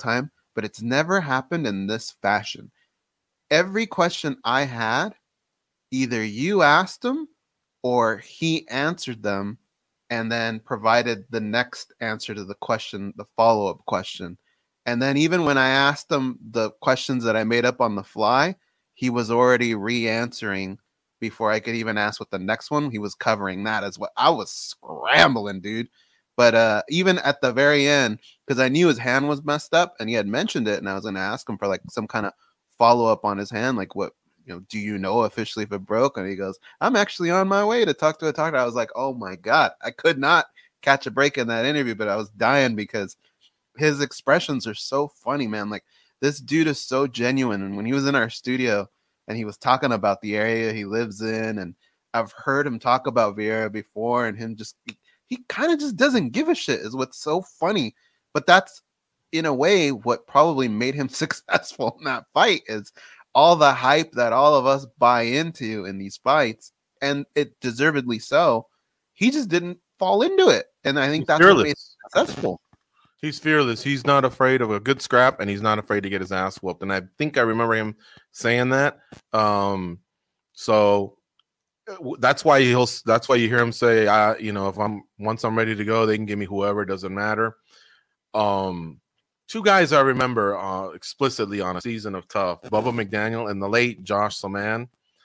but it's never happened in this fashion. Every question I had, either you asked him or he answered them and then provided the next answer to the question, the follow-up question. And then even when I asked him the questions that I made up on the fly, he was already re-answering before I could even ask what the next one. He was covering that as well. I was scrambling, dude. But uh, even at the very end, because I knew his hand was messed up and he had mentioned it, and I was going to ask him for like some kind of follow-up on his hand, like what, you know, do you know officially if it broke? And he goes, I'm actually on my way to talk to a doctor. I was like, oh my God, I could not catch a break in that interview, but I was dying because his expressions are so funny, man. Like, this dude is so genuine. And when he was in our studio and he was talking about the area he lives in, and I've heard him talk about Vieira before, and him just, he, he kind of just doesn't give a shit is what's so funny. But that's, in a way, what probably made him successful in that fight is all the hype that all of us buy into in these fights, and it deservedly so. He just didn't fall into it. And I think He's that's fearless. what made him successful. He's fearless. He's not afraid of a good scrap, and he's not afraid to get his ass whooped. And I think I remember him saying that. Um, so that's why he'll. That's why you hear him say, "I, you know, if I'm once I'm ready to go, they can give me whoever. It doesn't matter." Um, two guys I remember uh, explicitly on a season of Tough: Bubba McDaniel and the late Josh Saman,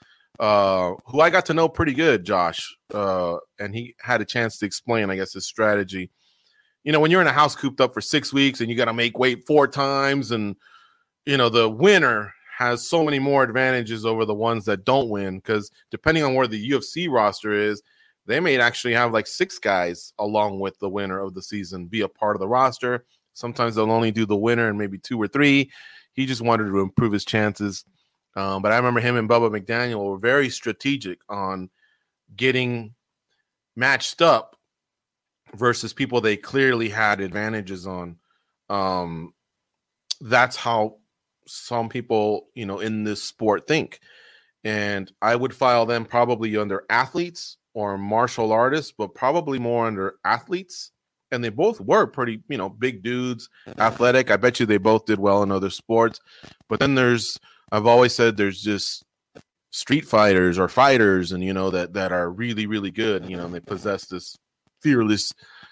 uh, who I got to know pretty good. Josh, uh, and he had a chance to explain, I guess, his strategy. You know, when you're in a house cooped up for six weeks and you got to make weight four times, and, you know, the winner has so many more advantages over the ones that don't win, because depending on where the U F C roster is, they may actually have like six guys along with the winner of the season be a part of the roster. Sometimes they'll only do the winner and maybe two or three. He just wanted to improve his chances. Um, but I remember him and Bubba McDaniel were very strategic on getting matched up versus people they clearly had advantages on. Um, that's how some people, you know, in this sport think. And I would file them probably under athletes or martial artists, but probably more under athletes. And they both were pretty, you know, big dudes, athletic. I bet you they both did well in other sports. But then there's, I've always said there's just street fighters or fighters, and, you know, that, that are really, really good, you know, and they possess this fearless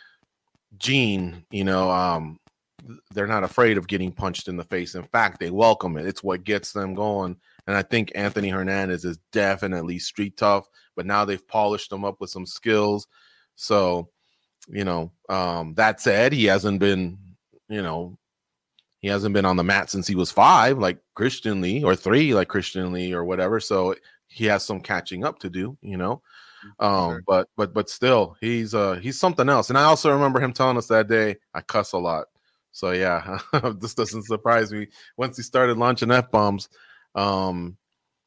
gene, you know, um, they're not afraid of getting punched in the face. In fact, they welcome it. It's what gets them going. And I think Anthony Hernandez is definitely street tough, but now they've polished him up with some skills. So, you know, um, that said, he hasn't been, you know, he hasn't been on the mat since he was five, like Christian Lee, or three, like Christian Lee, or whatever. So he has some catching up to do, you know. Um, sure. but but but still, he's uh he's something else. And I also remember him telling us that day, I cuss a lot. So yeah, this doesn't surprise me. Once he started launching F-bombs, um,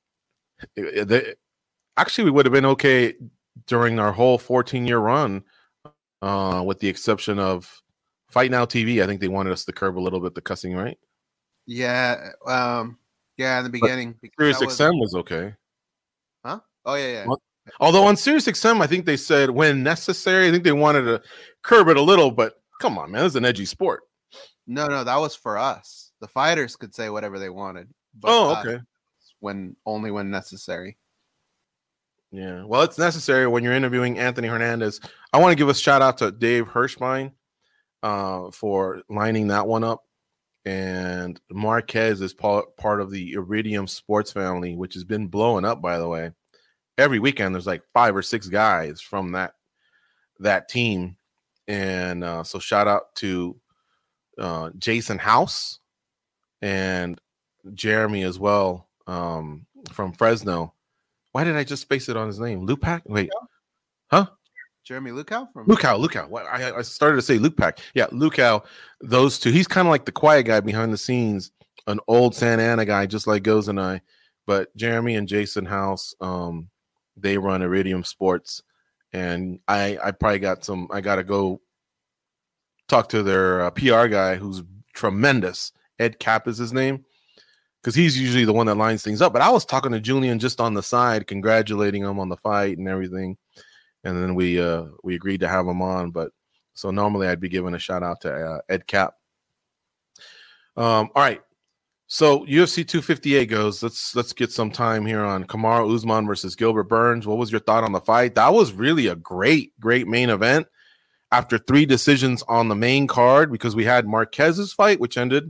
it, it, actually we would have been okay during our whole fourteen-year run, uh, with the exception of Fight Now T V. I think they wanted us to curb a little bit the cussing, right? Yeah, um, yeah, in the beginning. Sirius X M was, was okay. Huh? Oh yeah, yeah. Well, although on Sirius X M, I think they said when necessary. I think they wanted to curb it a little, but come on, man, this is an edgy sport. No, no, that was for us. The fighters could say whatever they wanted. But oh, okay. When only when necessary. Yeah, well, it's necessary when you're interviewing Anthony Hernandez. I want to give a shout out to Dave Hirschbein uh, for lining that one up. And Marquez is part, part of the Iridium Sports family, which has been blowing up, by the way. Every weekend, there's like five or six guys from that that team. And uh, so shout out to uh, Jason House and Jeremy as well, um, from Fresno. Why did I just space it on his name? Lupac? Wait. Huh? Jeremy Lukow from Lukow, Lukow. What I, I started to say Lupac. Yeah, Lukow. Those two. He's kind of like the quiet guy behind the scenes, an old Santa Ana guy, just like Goz and I. But Jeremy and Jason House, um, they run Iridium Sports, and I, I probably got some. I got to go talk to their uh, P R guy, who's tremendous. Ed Cap is his name, because he's usually the one that lines things up. But I was talking to Julian just on the side, congratulating him on the fight and everything. And then we uh, we agreed to have him on. But so normally I'd be giving a shout out to uh, Ed Cap. Um, all right. So U F C two fifty-eight goes. Let's let's get some time here on Kamaru Usman versus Gilbert Burns. What was your thought on the fight? That was really a great, great main event. After three decisions on the main card, because we had Marquez's fight, which ended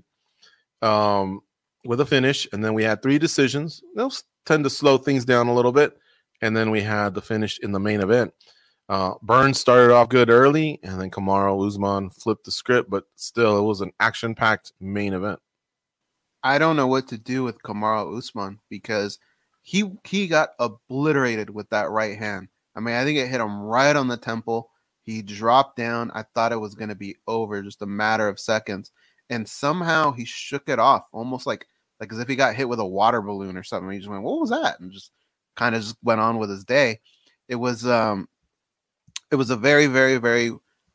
um, with a finish, and then we had three decisions. Those tend to slow things down a little bit, and then we had the finish in the main event. Uh, Burns started off good early, and then Kamaru Usman flipped the script, but still, it was an action-packed main event. I don't know what to do with Kamaru Usman because he he got obliterated with that right hand. I mean, I think it hit him right on the temple. He dropped down. I thought it was going to be over, just a matter of seconds. And somehow he shook it off, almost like like as if he got hit with a water balloon or something. He just went, "What was that?" And just kind of just went on with his day. It was um, it was a very, very, very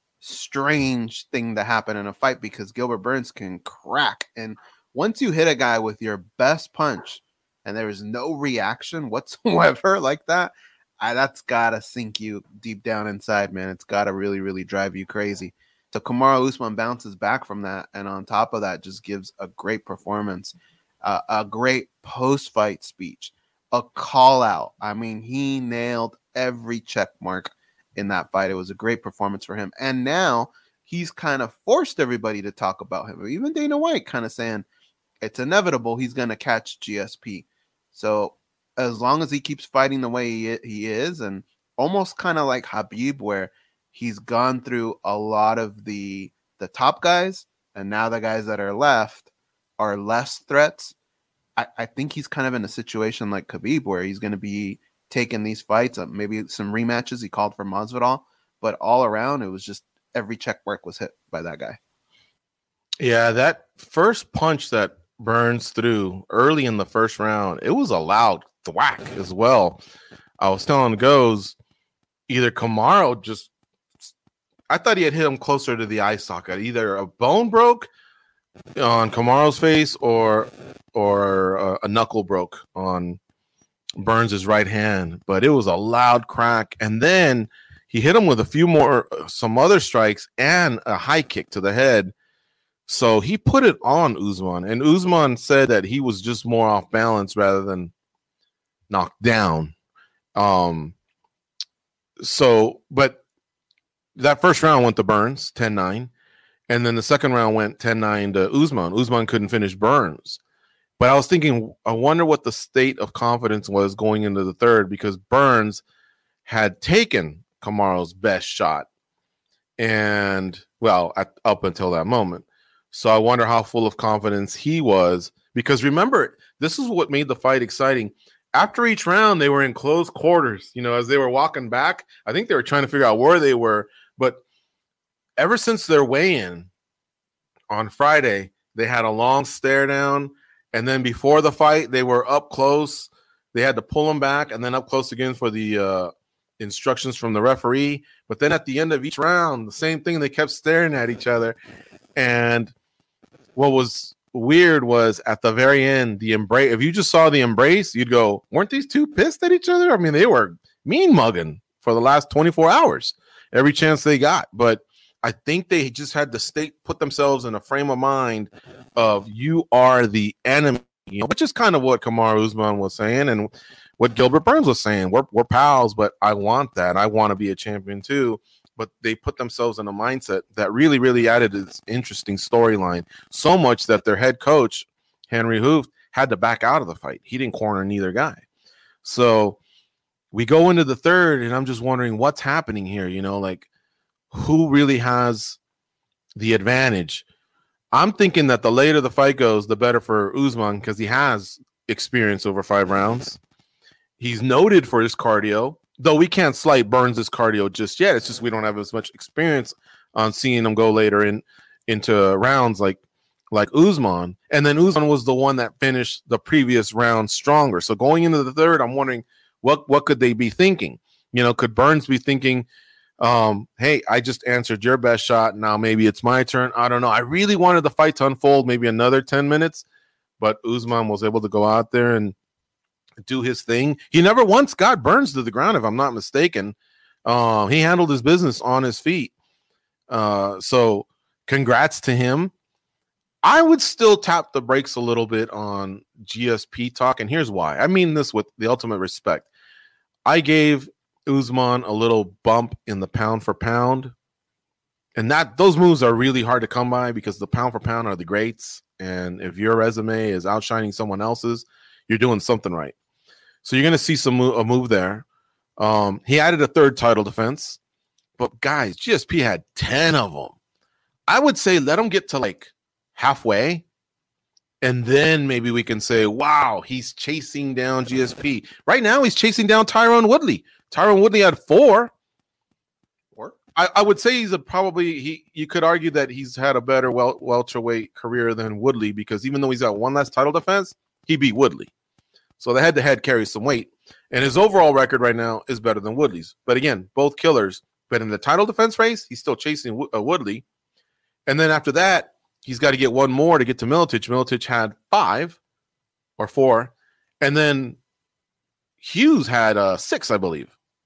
strange thing to happen in a fight because Gilbert Burns can crack. And once you hit a guy with your best punch and there is no reaction whatsoever like that, I, that's got to sink you deep down inside, man. It's got to really, really drive you crazy. So Kamaru Usman bounces back from that, and on top of that, just gives a great performance, uh, a great post-fight speech, a call-out. I mean, he nailed every check mark in that fight. It was a great performance for him. And now he's kind of forced everybody to talk about him. Even Dana White kind of saying it's inevitable he's going to catch G S P. So as long as he keeps fighting the way he, he is, and almost kind of like Khabib, where he's gone through a lot of the the top guys, and now the guys that are left are less threats. I, I think he's kind of in a situation like Khabib, where he's going to be taking these fights, uh, maybe some rematches. He called for Masvidal, but all around, it was just every check mark was hit by that guy. Yeah, that first punch that Burns threw early in the first round, it was a loud thwack as well. I was telling Goes, either Kamaru just, I thought he had hit him closer to the eye socket. Either a bone broke on Kamaru's face or or uh, a knuckle broke on Burns's right hand. But it was a loud crack. And then he hit him with a few more, some other strikes and a high kick to the head. So he put it on Usman. And Usman said that he was just more off balance rather than knocked down. Um. So, but that first round went to Burns, ten nine. And then the second round went ten nine to Usman. Usman couldn't finish Burns. But I was thinking, I wonder what the state of confidence was going into the third, because Burns had taken Kamaru's best shot. And, well, at, up until that moment. So I wonder how full of confidence he was. Because remember, this is what made the fight exciting. After each round, they were in close quarters. You know, as they were walking back, I think they were trying to figure out where they were. But ever since their weigh-in on Friday, they had a long stare down. And then before the fight, they were up close. They had to pull them back and then up close again for the uh, instructions from the referee. But then at the end of each round, the same thing, they kept staring at each other. And what was weird was at the very end, the embrace. If you just saw the embrace, you'd go, weren't these two pissed at each other? I mean, they were mean mugging for the last twenty-four hours, every chance they got. But I think they just had to state, put themselves in a frame of mind of you are the enemy, you know, which is kind of what Kamaru Usman was saying and what Gilbert Burns was saying. We're, we're pals, but I want that. I want to be a champion too. But they put themselves in a mindset that really, really added this interesting storyline, so much that their head coach, Henry Hooft, had to back out of the fight. He didn't corner neither guy. So we go into the third, and I'm just wondering what's happening here. You know, like, who really has the advantage? I'm thinking that the later the fight goes, the better for Usman, because he has experience over five rounds. He's noted for his cardio, though we can't slight Burns' cardio just yet. It's just we don't have as much experience on seeing him go later in into rounds like like Usman. And then Usman was the one that finished the previous round stronger. So going into the third, I'm wondering what what could they be thinking? You know, could Burns be thinking, Um, hey, I just answered your best shot. Now maybe it's my turn. I don't know. I really wanted the fight to unfold maybe another ten minutes, but Usman was able to go out there and do his thing. He never once got Burns to the ground, if I'm not mistaken. Uh, he handled his business on his feet. Uh, so congrats to him. I would still tap the brakes a little bit on G S P talk, and here's why. I mean this with the ultimate respect. I gave Usman a little bump in the pound for pound, and that those moves are really hard to come by because the pound for pound are the greats, and if your resume is outshining someone else's, you're doing something right. So you're going to see some mo- a move there. Um, he added a third title defense, but guys, G S P had ten of them. I would say let him get to like halfway, and then maybe we can say, wow, he's chasing down G S P. Right now, he's chasing down Tyron Woodley. Tyron Woodley had four. Four? I, I would say he's a probably, he. you could argue that he's had a better wel- welterweight career than Woodley because even though he's got one less title defense, he beat Woodley. So the head-to-head carries some weight. And his overall record right now is better than Woodley's. But again, both killers. But in the title defense race, he's still chasing Wo- uh, Woodley. And then after that, he's got to get one more to get to Miletich. Miletich had five or four. And then Hughes had uh, six, I believe.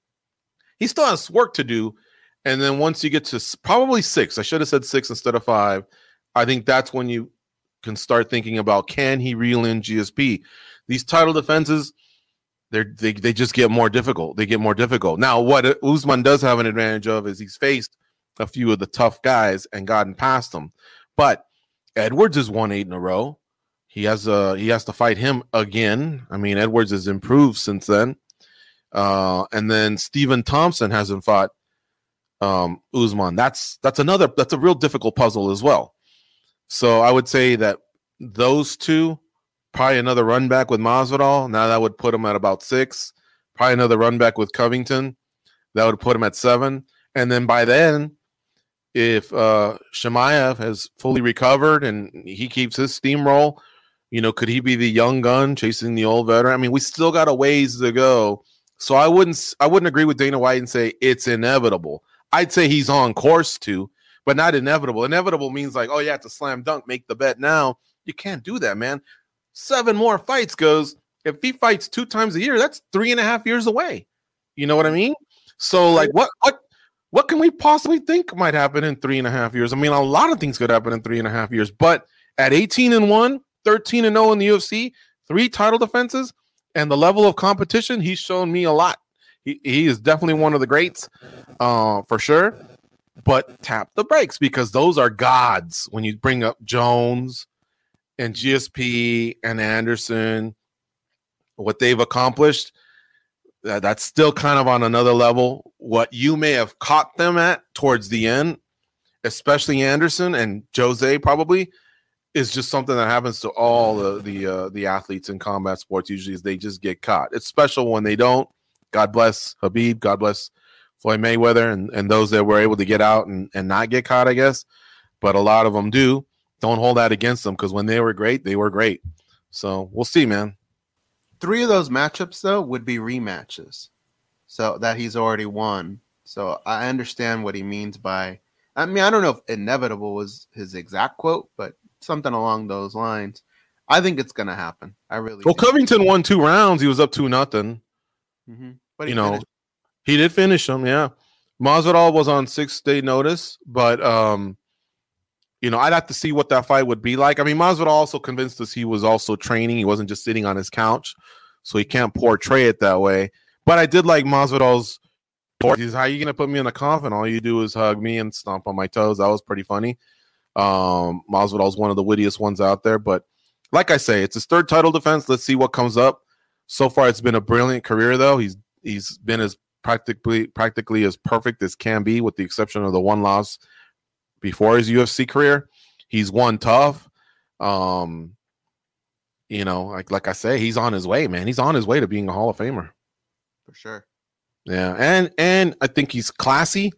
He still has work to do. And then once you get to s- probably six, I should have said six instead of five, I think that's when you can start thinking about, can he reel in G S P? These title defenses, they're, they they just get more difficult. They get more difficult. Now, what Usman does have an advantage of is he's faced a few of the tough guys and gotten past them. But Edwards has won eight in a row. He has uh he has to fight him again. I mean, Edwards has improved since then. Uh, and then Stephen Thompson hasn't fought um, Usman. That's that's another that's a real difficult puzzle as well. So I would say that those two, probably another run back with Masvidal. Now that would put him at about six. Probably another run back with Covington. That would put him at seven. And then by then, if uh, Chimaev has fully recovered and he keeps his steamroll, you know, could he be the young gun chasing the old veteran? I mean, we still got a ways to go. So I wouldn't I wouldn't agree with Dana White and say it's inevitable. I'd say he's on course to, but not inevitable. Inevitable means like, oh, you have to slam dunk, make the bet now. You can't do that, man. Seven more fights goes. If he fights two times a year, that's three and a half years away. You know what I mean? So like what what what can we possibly think might happen in three and a half years? I mean, a lot of things could happen in three and a half years, but at eighteen and one, thirteen and oh in the U F C, three title defenses, and the level of competition, he's shown me a lot. He he is definitely one of the greats, uh, for sure. But tap the brakes because those are gods when you bring up Jones and G S P and Anderson, what they've accomplished. Uh, that's still kind of on another level. What you may have caught them at towards the end, especially Anderson and Jose probably, is just something that happens to all the the, uh, the athletes in combat sports. Usually is they just get caught. It's special when they don't. God bless Khabib. God bless Floyd Mayweather and, and those that were able to get out and, and not get caught, I guess. But a lot of them do. Don't hold that against them because when they were great, they were great. So we'll see, man. Three of those matchups, though, would be rematches, so that he's already won. So I understand what he means by, I mean, I don't know if inevitable was his exact quote, but something along those lines. I think it's going to happen. I really Well, do. Covington won two rounds. He was up two nothing. Mm-hmm. But he you know, finished. he did finish them, yeah. Masvidal was on six-day notice, but, um, you know, I'd have to see what that fight would be like. I mean, Masvidal also convinced us he was also training. He wasn't just sitting on his couch, so he can't portray it that way. But I did like Masvidal's – he's, how are you going to put me in a coffin? All you do is hug me and stomp on my toes. That was pretty funny. Um, Masvidal's one of the wittiest ones out there. But like I say, it's his third title defense. Let's see what comes up. So far, it's been a brilliant career, though. He's He's been as practically practically as perfect as can be, with the exception of the one loss before his U F C career. He's won tough. Um, you know, like like I say, he's on his way, man. He's on his way to being a Hall of Famer. For sure. Yeah, and and I think he's classy.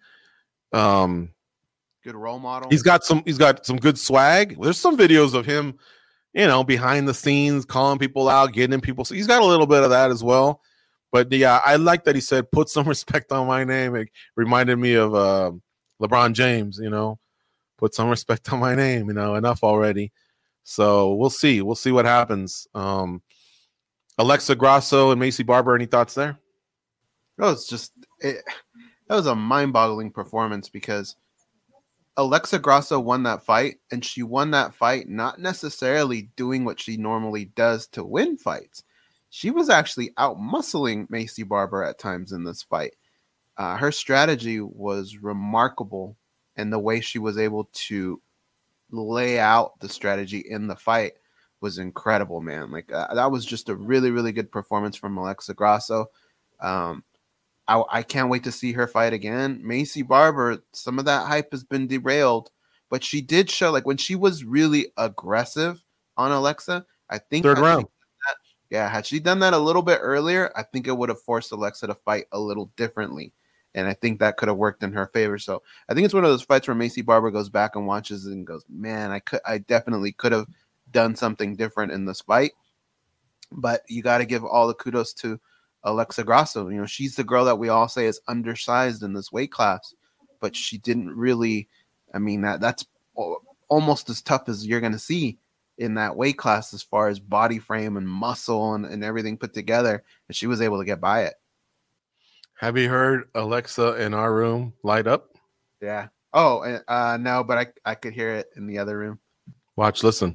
Um, Good role model. he's got some he's got some good swag. There's some videos of him, you know, behind the scenes, calling people out, getting in people. So he's got a little bit of that as well. But yeah, I like that he said, "Put some respect on my name." It reminded me of uh, LeBron James, you know, put some respect on my name. You know, enough already. So we'll see. We'll see what happens. Um, Alexa Grasso and Macy Barber. Any thoughts there? Oh, it's just it, that was a mind-boggling performance because Alexa Grasso won that fight, and she won that fight not necessarily doing what she normally does to win fights. She was actually out-muscling Maycee Barber at times in this fight. Uh, her strategy was remarkable, and the way she was able to lay out the strategy in the fight was incredible, man. Like uh, that was just a really, really good performance from Alexa Grasso. Um, I, I can't wait to see her fight again. Maycee Barber, some of that hype has been derailed, but she did show, like when she was really aggressive on Alexa, I think third round. That, yeah, had she done that a little bit earlier, I think it would have forced Alexa to fight a little differently. And I think that could have worked in her favor. So I think it's one of those fights where Maycee Barber goes back and watches and goes, man, I could, I definitely could have done something different in this fight. But you got to give all the kudos to Alexa Grasso. You know, she's the girl that we all say is undersized in this weight class, but she didn't really, I mean, that that's almost as tough as you're going to see in that weight class as far as body frame and muscle and, and everything put together. And she was able to get by it. Have you heard Alexa in our room light up? Yeah. Oh, uh, no, but I, I could hear it in the other room. Watch, listen.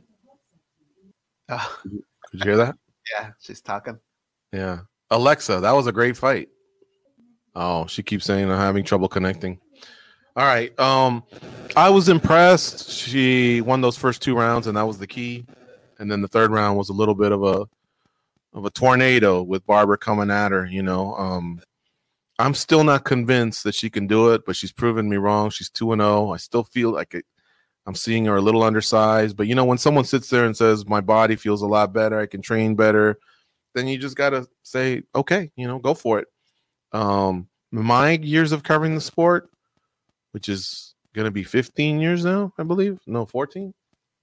Oh. Did you hear that? Yeah, she's talking. Yeah. Alexa, that was a great fight. Oh, she keeps saying I'm having trouble connecting. All right. Um, I was impressed. She won those first two rounds, and that was the key. And then the third round was a little bit of a of a tornado with Barber coming at her, you know. Um, I'm still not convinced that she can do it, but she's proven me wrong. She's two and oh. I still feel like it, I'm seeing her a little undersized. But, you know, when someone sits there and says, my body feels a lot better, I can train better, then you just got to say, okay, you know, go for it. Um, my years of covering the sport, which is going to be fifteen years now, I believe. No, fourteen.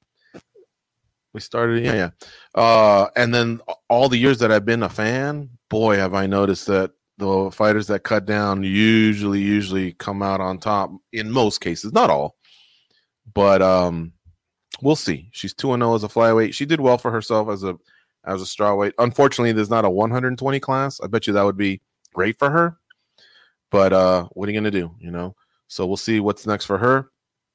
We started, yeah, yeah. Uh, and then all the years that I've been a fan, boy, have I noticed that the fighters that cut down usually, usually come out on top in most cases, not all. But um, we'll see. She's two and oh as a flyweight. She did well for herself as a as a strawweight. Unfortunately, there's not a one hundred twenty class. I bet you that would be great for her. But uh, what are you going to do, you know? So we'll see what's next for her.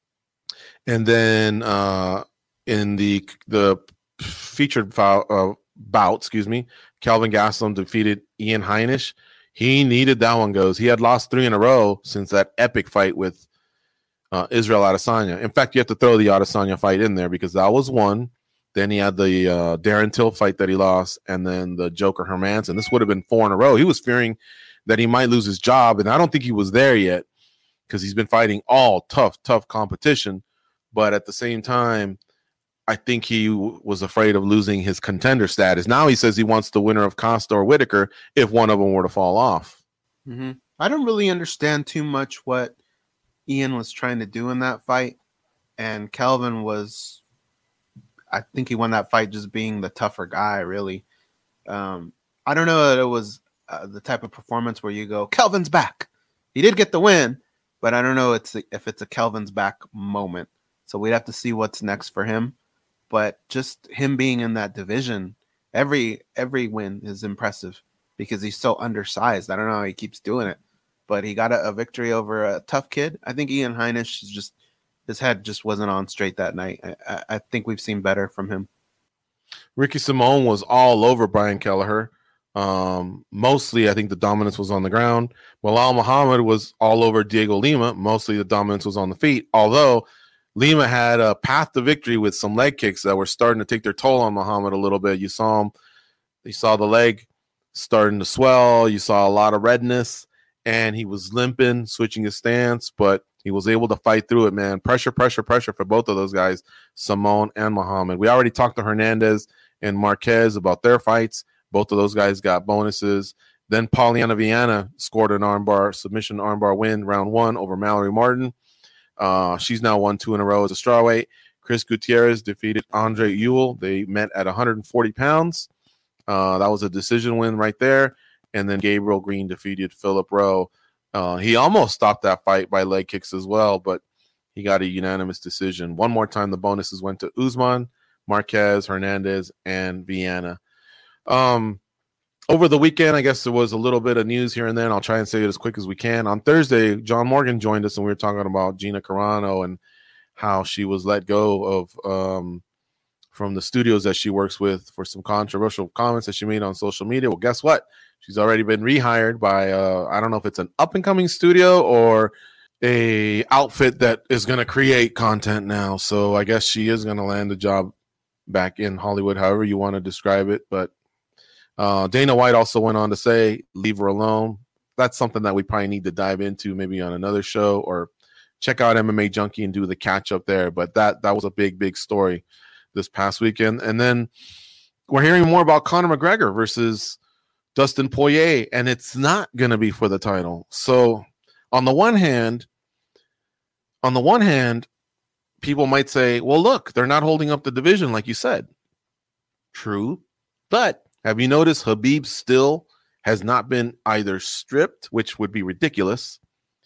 And then uh, in the the featured foul, uh, bout, excuse me, Kelvin Gastelum defeated Ian Heinisch. He needed that one, goes. He had lost three in a row since that epic fight with uh, Israel Adesanya. In fact, you have to throw the Adesanya fight in there because that was one. Then he had the uh, Darren Till fight that he lost, and then the Joker Hermanson. This would have been four in a row. He was fearing that he might lose his job, and I don't think he was there yet because he's been fighting all tough, tough competition. But at the same time, I think he w- was afraid of losing his contender status. Now he says he wants the winner of Costa or Whitaker if one of them were to fall off. Mm-hmm. I don't really understand too much what Ian was trying to do in that fight. And Kelvin was, I think he won that fight just being the tougher guy, really. Um, I don't know that it was uh, the type of performance where you go, Kelvin's back. He did get the win, but I don't know it's a, if it's a Kelvin's back moment. So we'd have to see what's next for him. But just him being in that division, every every win is impressive because he's so undersized. I don't know how he keeps doing it, but he got a, a victory over a tough kid. I think Ian Heinisch is just, his head just wasn't on straight that night. I, I think we've seen better from him. Ricky Simone was all over Brian Kelleher. Um, mostly, I think the dominance was on the ground. Bilal Muhammad was all over Diego Lima. Mostly the dominance was on the feet, although Lima had a path to victory with some leg kicks that were starting to take their toll on Muhammad a little bit. You saw him, you saw the leg starting to swell. You saw a lot of redness, and he was limping, switching his stance, but he was able to fight through it, man. Pressure, pressure, pressure for both of those guys, Simone and Muhammad. We already talked to Hernandez and Marquez about their fights. Both of those guys got bonuses. Then Pauliana Viana scored an armbar, submission armbar win, round one over Mallory Martin. Uh, she's now won two in a row as a strawweight. Chris Gutierrez defeated Andre Ewell. They met at one hundred forty pounds. Uh, that was a decision win right there. And then Gabriel Green defeated Philip Rowe. Uh, he almost stopped that fight by leg kicks as well, but he got a unanimous decision. One more time, the bonuses went to Usman, Marquez, Hernandez, and Viana. Um, Over the weekend, I guess there was a little bit of news here and there, and I'll try and say it as quick as we can. On Thursday, John Morgan joined us, and we were talking about Gina Carano and how she was let go of um, from the studios that she works with for some controversial comments that she made on social media. Well, guess what? She's already been rehired by, uh, I don't know if it's an up-and-coming studio or a outfit that is going to create content now. So I guess she is going to land a job back in Hollywood, however you want to describe it. But uh, Dana White also went on to say, leave her alone. That's something that we probably need to dive into maybe on another show, or check out M M A Junkie and do the catch up there. But that that was a big, big story this past weekend. And then we're hearing more about Conor McGregor versus Dustin Poirier, and it's not going to be for the title. So on the one hand, on the one hand, people might say, well, look, they're not holding up the division like you said. True. But have you noticed Khabib still has not been either stripped, which would be ridiculous,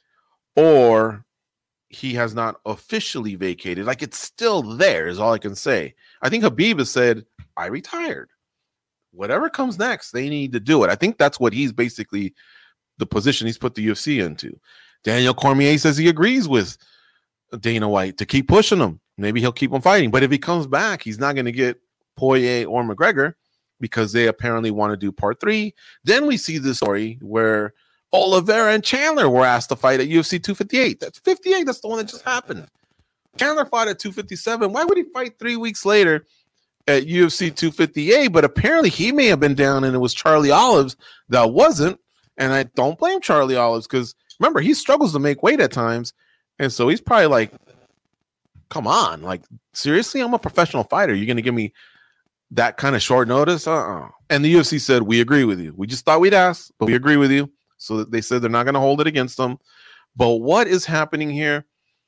or he has not officially vacated. Like, it's still there is all I can say. I think Khabib has said, I retired. Whatever comes next, they need to do it. I think that's what he's basically the position he's put the U F C into. Daniel Cormier says he agrees with Dana White to keep pushing him. Maybe he'll keep him fighting. But if he comes back, he's not going to get Poirier or McGregor because they apparently want to do part three. Then we see the story where Oliveira and Chandler were asked to fight at U F C two fifty-eight. That's fifty-eight. That's the one that just happened. Chandler fought at two fifty-seven. Why would he fight three weeks later at U F C two fifty-eight? But apparently he may have been down and it was Charlie Olives that wasn't. And I don't blame Charlie Olives because, remember, he struggles to make weight at times. And so he's probably like, come on. Like, seriously? I'm a professional fighter. You're going to give me that kind of short notice? Uh-uh. And the U F C said, we agree with you. We just thought we'd ask, but we agree with you. So they said they're not going to hold it against them. But what is happening here?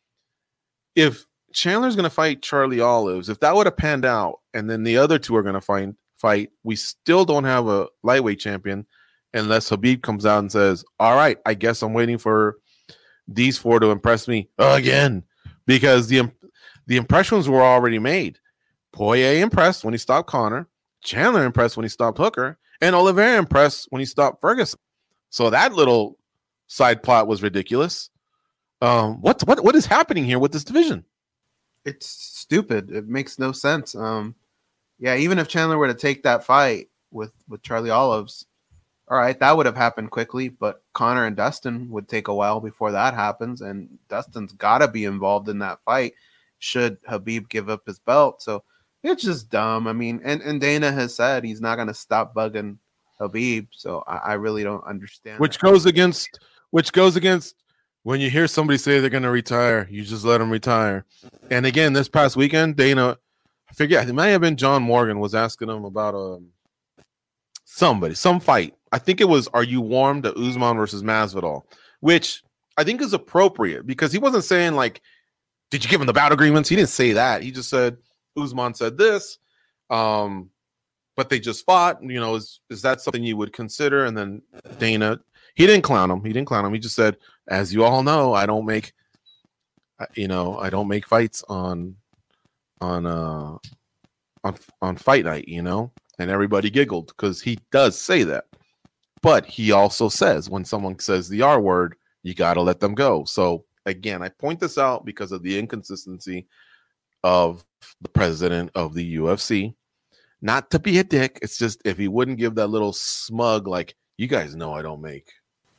If Chandler's going to fight Charlie Olives, if that would have panned out, and then the other two are going to fight, fight, we still don't have a lightweight champion unless Khabib comes out and says, all right, I guess I'm waiting for these four to impress me again, because the the impressions were already made. Poirier impressed when he stopped Conor, Chandler impressed when he stopped Hooker, and Oliveira impressed when he stopped Ferguson. So that little side plot was ridiculous. Um, what what what is happening here with this division? It's stupid. It makes no sense. Um, yeah, even if Chandler were to take that fight with, with Charlie Olives, all right, that would have happened quickly, but Conor and Dustin would take a while before that happens, and Dustin's got to be involved in that fight should Khabib give up his belt. So it's just dumb. I mean, and, and Dana has said he's not going to stop bugging Khabib, so I, I really don't understand. Which that. goes against, which goes against when you hear somebody say they're going to retire, you just let them retire. And again, this past weekend, Dana, I forget, it might have been John Morgan was asking him about um somebody, some fight. I think it was, are you warm to Usman versus Masvidal? Which I think is appropriate because he wasn't saying like, did you give him the bout agreements? He didn't say that. He just said, Usman said this, um, but they just fought. You know, is is that something you would consider? And then Dana, he didn't clown him. He didn't clown him. He just said, as you all know, I don't make, you know, I don't make fights on, on, uh, on, on fight night, you know, and everybody giggled because he does say that. But he also says when someone says the R word, you got to let them go. So again, I point this out because of the inconsistency of the president of the U F C. Not to be a dick. It's just if he wouldn't give that little smug, like, you guys know I don't make,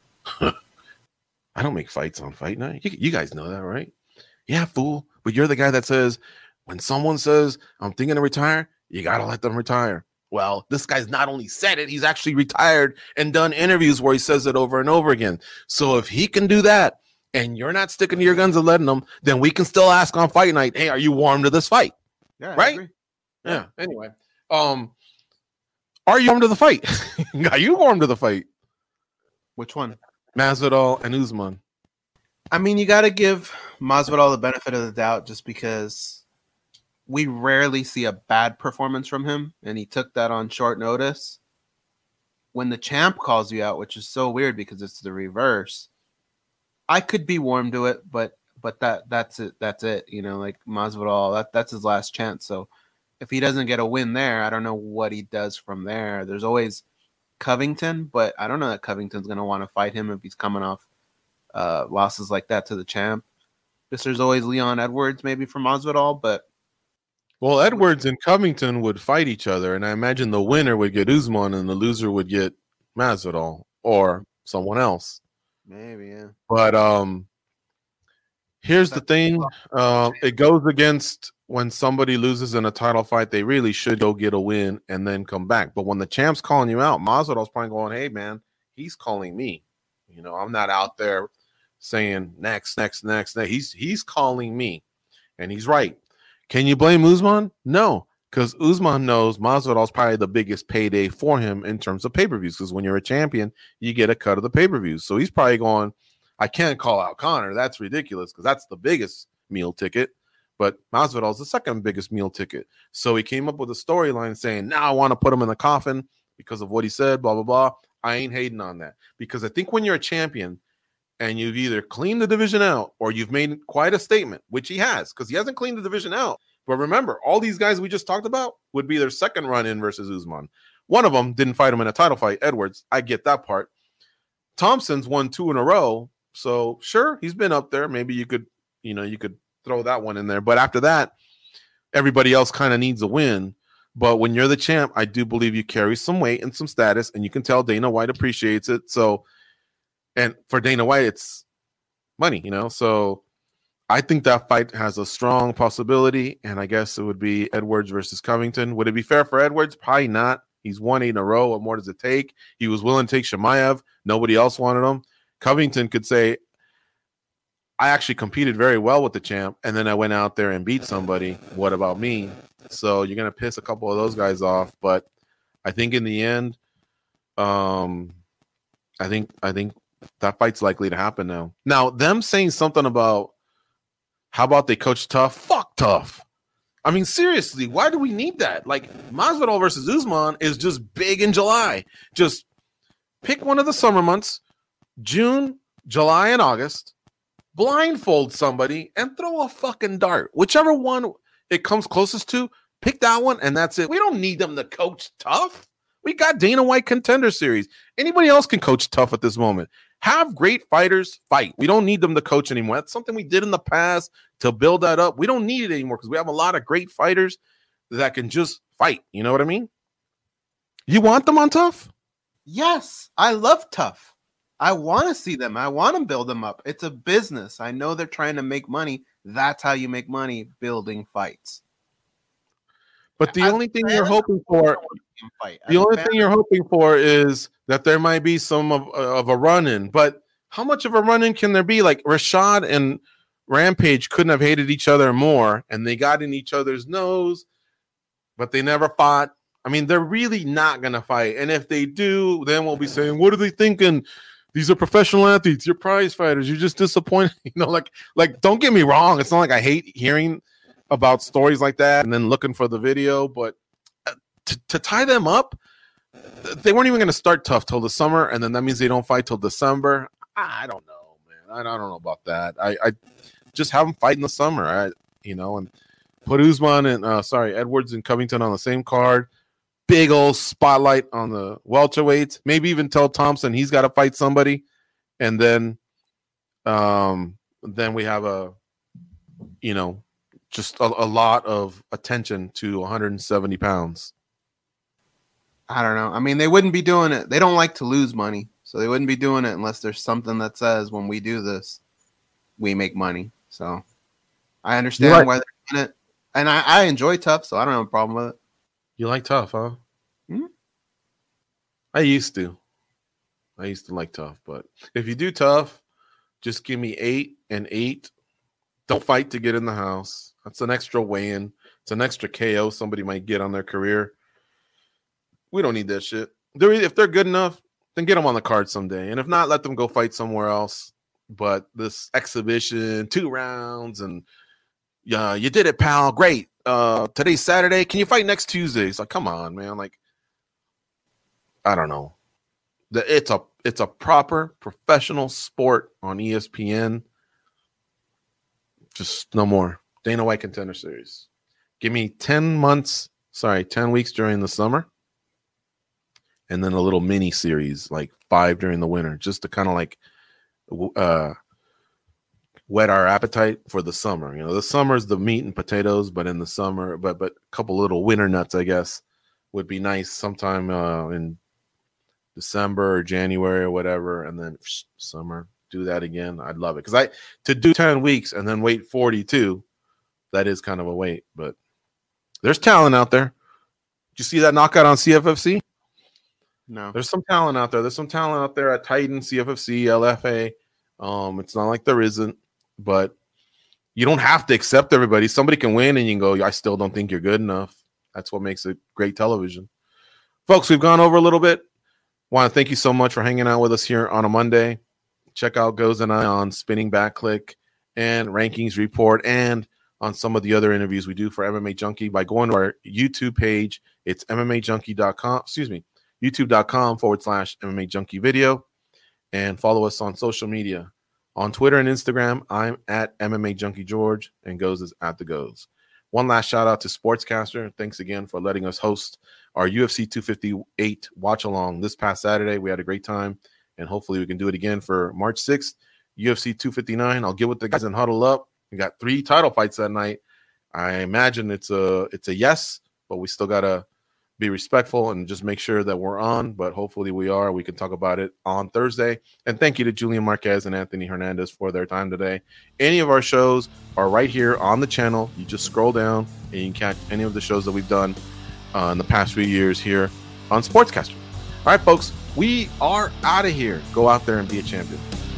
I don't make fights on fight night. You, you guys know that, right? Yeah, fool. But you're the guy that says when someone says I'm thinking to retire, you got to let them retire. Well, this guy's not only said it, he's actually retired and done interviews where he says it over and over again. So if he can do that and you're not sticking to your guns and letting them, then we can still ask on fight night, hey, are you warm to this fight? Yeah, right? Yeah. Anyway, um, are you warm to the fight? Are you warm to the fight? Which one? Masvidal and Usman. I mean, you got to give Masvidal the benefit of the doubt just because we rarely see a bad performance from him, and he took that on short notice. When the champ calls you out, which is so weird because it's the reverse, I could be warm to it, but but that that's it. That's it. You know, like Masvidal, that that's his last chance. So if he doesn't get a win there, I don't know what he does from there. There's always Covington, but I don't know that Covington's going to want to fight him if he's coming off uh, losses like that to the champ. Guess there's always Leon Edwards, maybe from Masvidal, but well, Edwards and Covington would fight each other, and I imagine the winner would get Usman and the loser would get Masvidal or someone else. Maybe, yeah. But um, here's the thing: uh, it goes against when somebody loses in a title fight. They really should go get a win and then come back. But when the champ's calling you out, Masvidal's probably going, "Hey, man, he's calling me. You know, I'm not out there saying next, next, next, next. He's he's calling me, and he's right." Can you blame Usman? No, because Usman knows Masvidal's probably the biggest payday for him in terms of pay-per-views, because when you're a champion, you get a cut of the pay-per-views. So he's probably going, I can't call out Conor. That's ridiculous, because that's the biggest meal ticket. But Masvidal's the second biggest meal ticket. So he came up with a storyline saying, now I want to put him in the coffin because of what he said, blah, blah, blah. I ain't hating on that. Because I think when you're a champion and you've either cleaned the division out or you've made quite a statement, which he has, because he hasn't cleaned the division out. But remember, all these guys we just talked about would be their second run in versus Usman. One of them didn't fight him in a title fight, Edwards. I get that part. Thompson's won two in a row. So sure, he's been up there. Maybe you could, you know, you could throw that one in there. But after that, everybody else kind of needs a win. But when you're the champ, I do believe you carry some weight and some status, and you can tell Dana White appreciates it. So, and for Dana White, it's money, you know. So I think that fight has a strong possibility, and I guess it would be Edwards versus Covington. Would it be fair for Edwards? Probably not. He's won eight in a row. What more does it take? He was willing to take Chimaev. Nobody else wanted him. Covington could say, I actually competed very well with the champ, and then I went out there and beat somebody. What about me? So you're going to piss a couple of those guys off. But I think in the end, um, I think I think that fight's likely to happen now. Now, them saying something about, how about they coach tough? Fuck tough. I mean, seriously, why do we need that? Like, Masvidal versus Usman is just big in July. Just pick one of the summer months, June, July, and August, blindfold somebody, and throw a fucking dart. Whichever one it comes closest to, pick that one, and that's it. We don't need them to coach tough. We got Dana White Contender Series. Anybody else can coach tough at this moment. Have great fighters fight. We don't need them to coach anymore. That's something we did in the past to build that up. We don't need it anymore because we have a lot of great fighters that can just fight. You know what I mean? You want them on tough? Yes, I love tough. I want to see them. I want to build them up. It's a business. I know they're trying to make money. That's how you make money, building fights. But the As only thing you're hoping for, the only thing you're hoping for is that there might be some of, of a run-in. But how much of a run-in can there be? Like Rashad and Rampage couldn't have hated each other more, and they got in each other's nose, but they never fought. I mean, they're really not going to fight. And if they do, then we'll be saying, what are they thinking? These are professional athletes. You're prize fighters. You're just disappointed. You know, like, like don't get me wrong. It's not like I hate hearing about stories like that and then looking for the video, but to, to tie them up, they weren't even going to start tough till the summer, and then that means they don't fight till December. I don't know, man. I don't know about that. I, I just have them fight in the summer, I, you know, and put Usman and uh, sorry Edwards and Covington on the same card. Big old spotlight on the welterweights. Maybe even tell Thompson he's got to fight somebody, and then, um, then we have a, you know. Just a, a lot of attention to one hundred seventy pounds. I don't know. I mean, they wouldn't be doing it. They don't like to lose money. So they wouldn't be doing it unless there's something that says when we do this, we make money. So I understand right. why they're doing it. And I, I enjoy tough, so I don't have a problem with it. You like tough, huh? Hmm? I used to. I used to like tough. But if you do tough, just give me eight and eight. Don't fight to get in the house. That's an extra weigh-in. It's an extra K O somebody might get on their career. We don't need that shit. They're, if they're good enough, then get them on the card someday. And if not, let them go fight somewhere else. But this exhibition, two rounds, and yeah, you did it, pal. Great. Uh, today's Saturday. Can you fight next Tuesday? It's like, come on, man. Like, I don't know. The, it's a it's a proper professional sport on E S P N. Just no more. Dana White Contender Series. Give me ten months, sorry, ten weeks during the summer, and then a little mini series, like five during the winter, just to kind of like uh, whet our appetite for the summer. You know, the summer is the meat and potatoes, but in the summer, but but a couple little winter nuts, I guess, would be nice sometime uh, in December or January or whatever, and then psh, summer. Do that again. I'd love it because I to do ten weeks and then wait forty-two. That is kind of a wait, but there's talent out there. Did you see that knockout on C F F C? No, There's some talent out there. There's some talent out there at Titan, C F F C, L F A. Um, it's not like there isn't, but you don't have to accept everybody. Somebody can win and you can go, I still don't think you're good enough. That's what makes it great television. Folks, we've gone over a little bit. Want to thank you so much for hanging out with us here on a Monday. Check out Goes and I on Spinning Back Click and Rankings Report and on some of the other interviews we do for M M A Junkie by going to our YouTube page. It's M M A junkie dot com, excuse me, youtube.com forward slash MMA Junkie video, and follow us on social media. On Twitter and Instagram, I'm at M M A Junkie George, and Goes is at the Goes. One last shout out to Sportscaster. Thanks again for letting us host our U F C two fifty-eight watch along this past Saturday. We had a great time, and hopefully we can do it again for March sixth, U F C two fifty-nine. I'll get with the guys and huddle up. We got three title fights that night. I imagine it's a it's a yes, but we still gotta be respectful and just make sure that we're on. But hopefully we are. We can talk about it on Thursday. And thank you to Julian Marquez and Anthony Hernandez for their time today. Any of our shows are right here on the channel. You just scroll down and you can catch any of the shows that we've done uh, in the past few years here on Sportscaster. All right, folks, we are out of here. Go out there and be a champion.